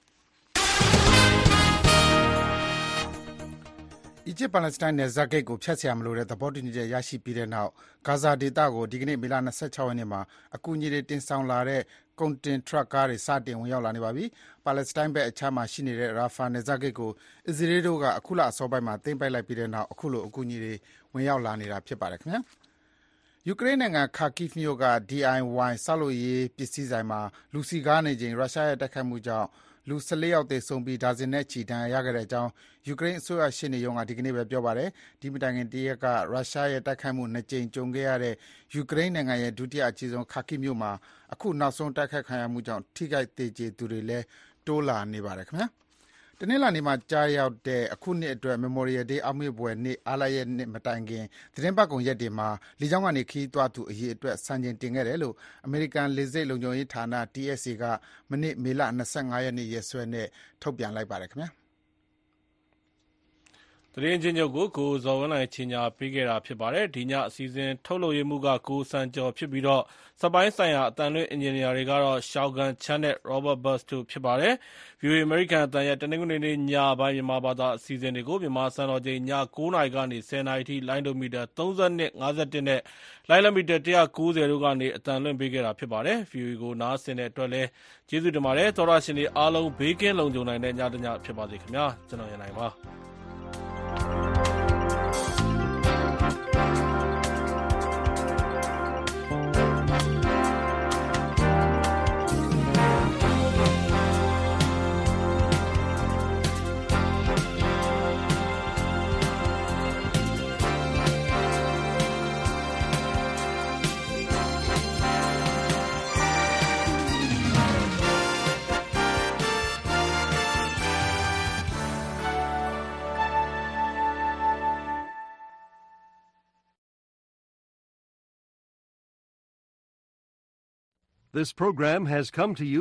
အီဂျစ်ပါလက်စတိုင်းနယ်စပ်ဂိတ်ကိုဖျက်ဆီးရမလို့တဲ့သဘောတူညီချက်ရရှိပြီးတဲ့နောက်ဂါဇာဒေသကိုဒီကနေ့မေလ၂၆ရက်နေ့မှာအကူအညီတွေတင်ဆောင်လာတဲ့ကုန်တင်ထရပ်ကားတွေစတင်ဝင်ရောက်လာနေပါပြီ။ပါလက်စတိုင်းဘက်အခြားမှာရှိနေတဲ့ရာဖာနယ်စပ်ဂိတ်ကိုအစ္စရေးတို့ကအခုလအစောပိုင်းမှာသိမ်းပိုက်လိုက်ပြီးတဲ့နောက်အခုလိုအကူအညီတွေဝင်ရောက်လာနေတာဖြစ်ပါတယ်ခင်ဗျာ။ယူကရိန်းနိုင်ငံခါကိဗ်မြို့က D I Y ဆောက်လုပ်ရေးပစ္စည်းဆိုင်မှာလူစည်ကားနေချိန်ရုရှားရဲ့တိုက်ခိုက်မှုကြောင့်လူ၁၄ယောက်သေဆုံးပြီးဒါဇင်နဲ့ချီဒဏ်ရာရခဲ့တဲ့အကြောင်းယူကရိန်းအစိုးရရှေ့နေရုံးကဒီကနေ့ပဲပြောပါတယ်။ဒီမတိုင်ခင်တရက်ကရုရှားရဲ့တိုက်ခိုက်မှုနှစ်ကြိမ်ကြုံခဲ့ရတဲ့ယူကရိန်းနိုင်ငံရဲ့ဒုတိယအကြီးဆုံးခါကိဗ်မြို့မှာအခုနောက်ဆုံးတိုက်ခိုက်ခံရမှုကြောင့်ထိခိုက်သေကျေသူတွေလည်းတိုးလာနေပါတယ်ခင်ဗျာ။တနင်္လာနေ့မှာကြားရောက်တဲ့အခုနှစ်အတွက် Memorial Day အောက်မေ့ဘွယ်နေ့အားလပ်ရက်နေ့မတိုင်ခင်သတင်းပတ်ကုန်ရက်တွေမှာလေကြောင်းကနေခရီးသွားသူအရေအတွက်စံချိန်တင်ခဲ့တယ်လို့အမေရိကန်လေဆိပ်လုံခြုံရေးဌာန T S A ကမနေ့မေလ၂၅ရက်နေ့ရက်စွဲနဲ့ထုတ်ပြန်လိုက်ပါတယ်ခင်ဗျာ။သတင်းချင်းချုပ်ကိုကိုဇော်ဝင်းနိုင်ချင်းညာပေးခဲ့တာဖြစ်ပါတယ်ဒီညအစီအစဉ်ထုတ်လုပ်ရမှုကကိုစံကျော်ဖြစ်ပြီးတော့စပိုင်းဆိုင်ရာအတန်လွင့်အင်ဂျင်နီယာတွေကတော့ရှောက်ကန်ချန်နဲ့ Robert Bus တို့ဖြစ်ပါတယ် ဗီအိုအေ American အတန်ရဲ့တနင်္ဂနွေနေ့ညပိုင်းမြန်မာဘာသာအစီအစဉ်တွေကိုမြန်မာစံတော်ချိန်ည9:00နာရီကနေ10:00နာရီထိလိုင်းဒိုမီတာသုံး၂ ၅၁နဲ့လိုင်းလမီတာ၁၉၀တို့ကနေအတန်လွင့်ပေးခဲ့တာဖြစ်ပါတယ် ဗီအိုအေ ကိုနားဆင်တဲ့အတွက်လည်းကျေးဇူးတင်ပါတယ်သောရရှင်တွေအားလုံးဘေးကင်းလုံခြုံနိုင်တဲ့ညတညဖြစ်ပါစေခင်ဗျာကျွန်တော်ရနိုင်ပါ This program has come to you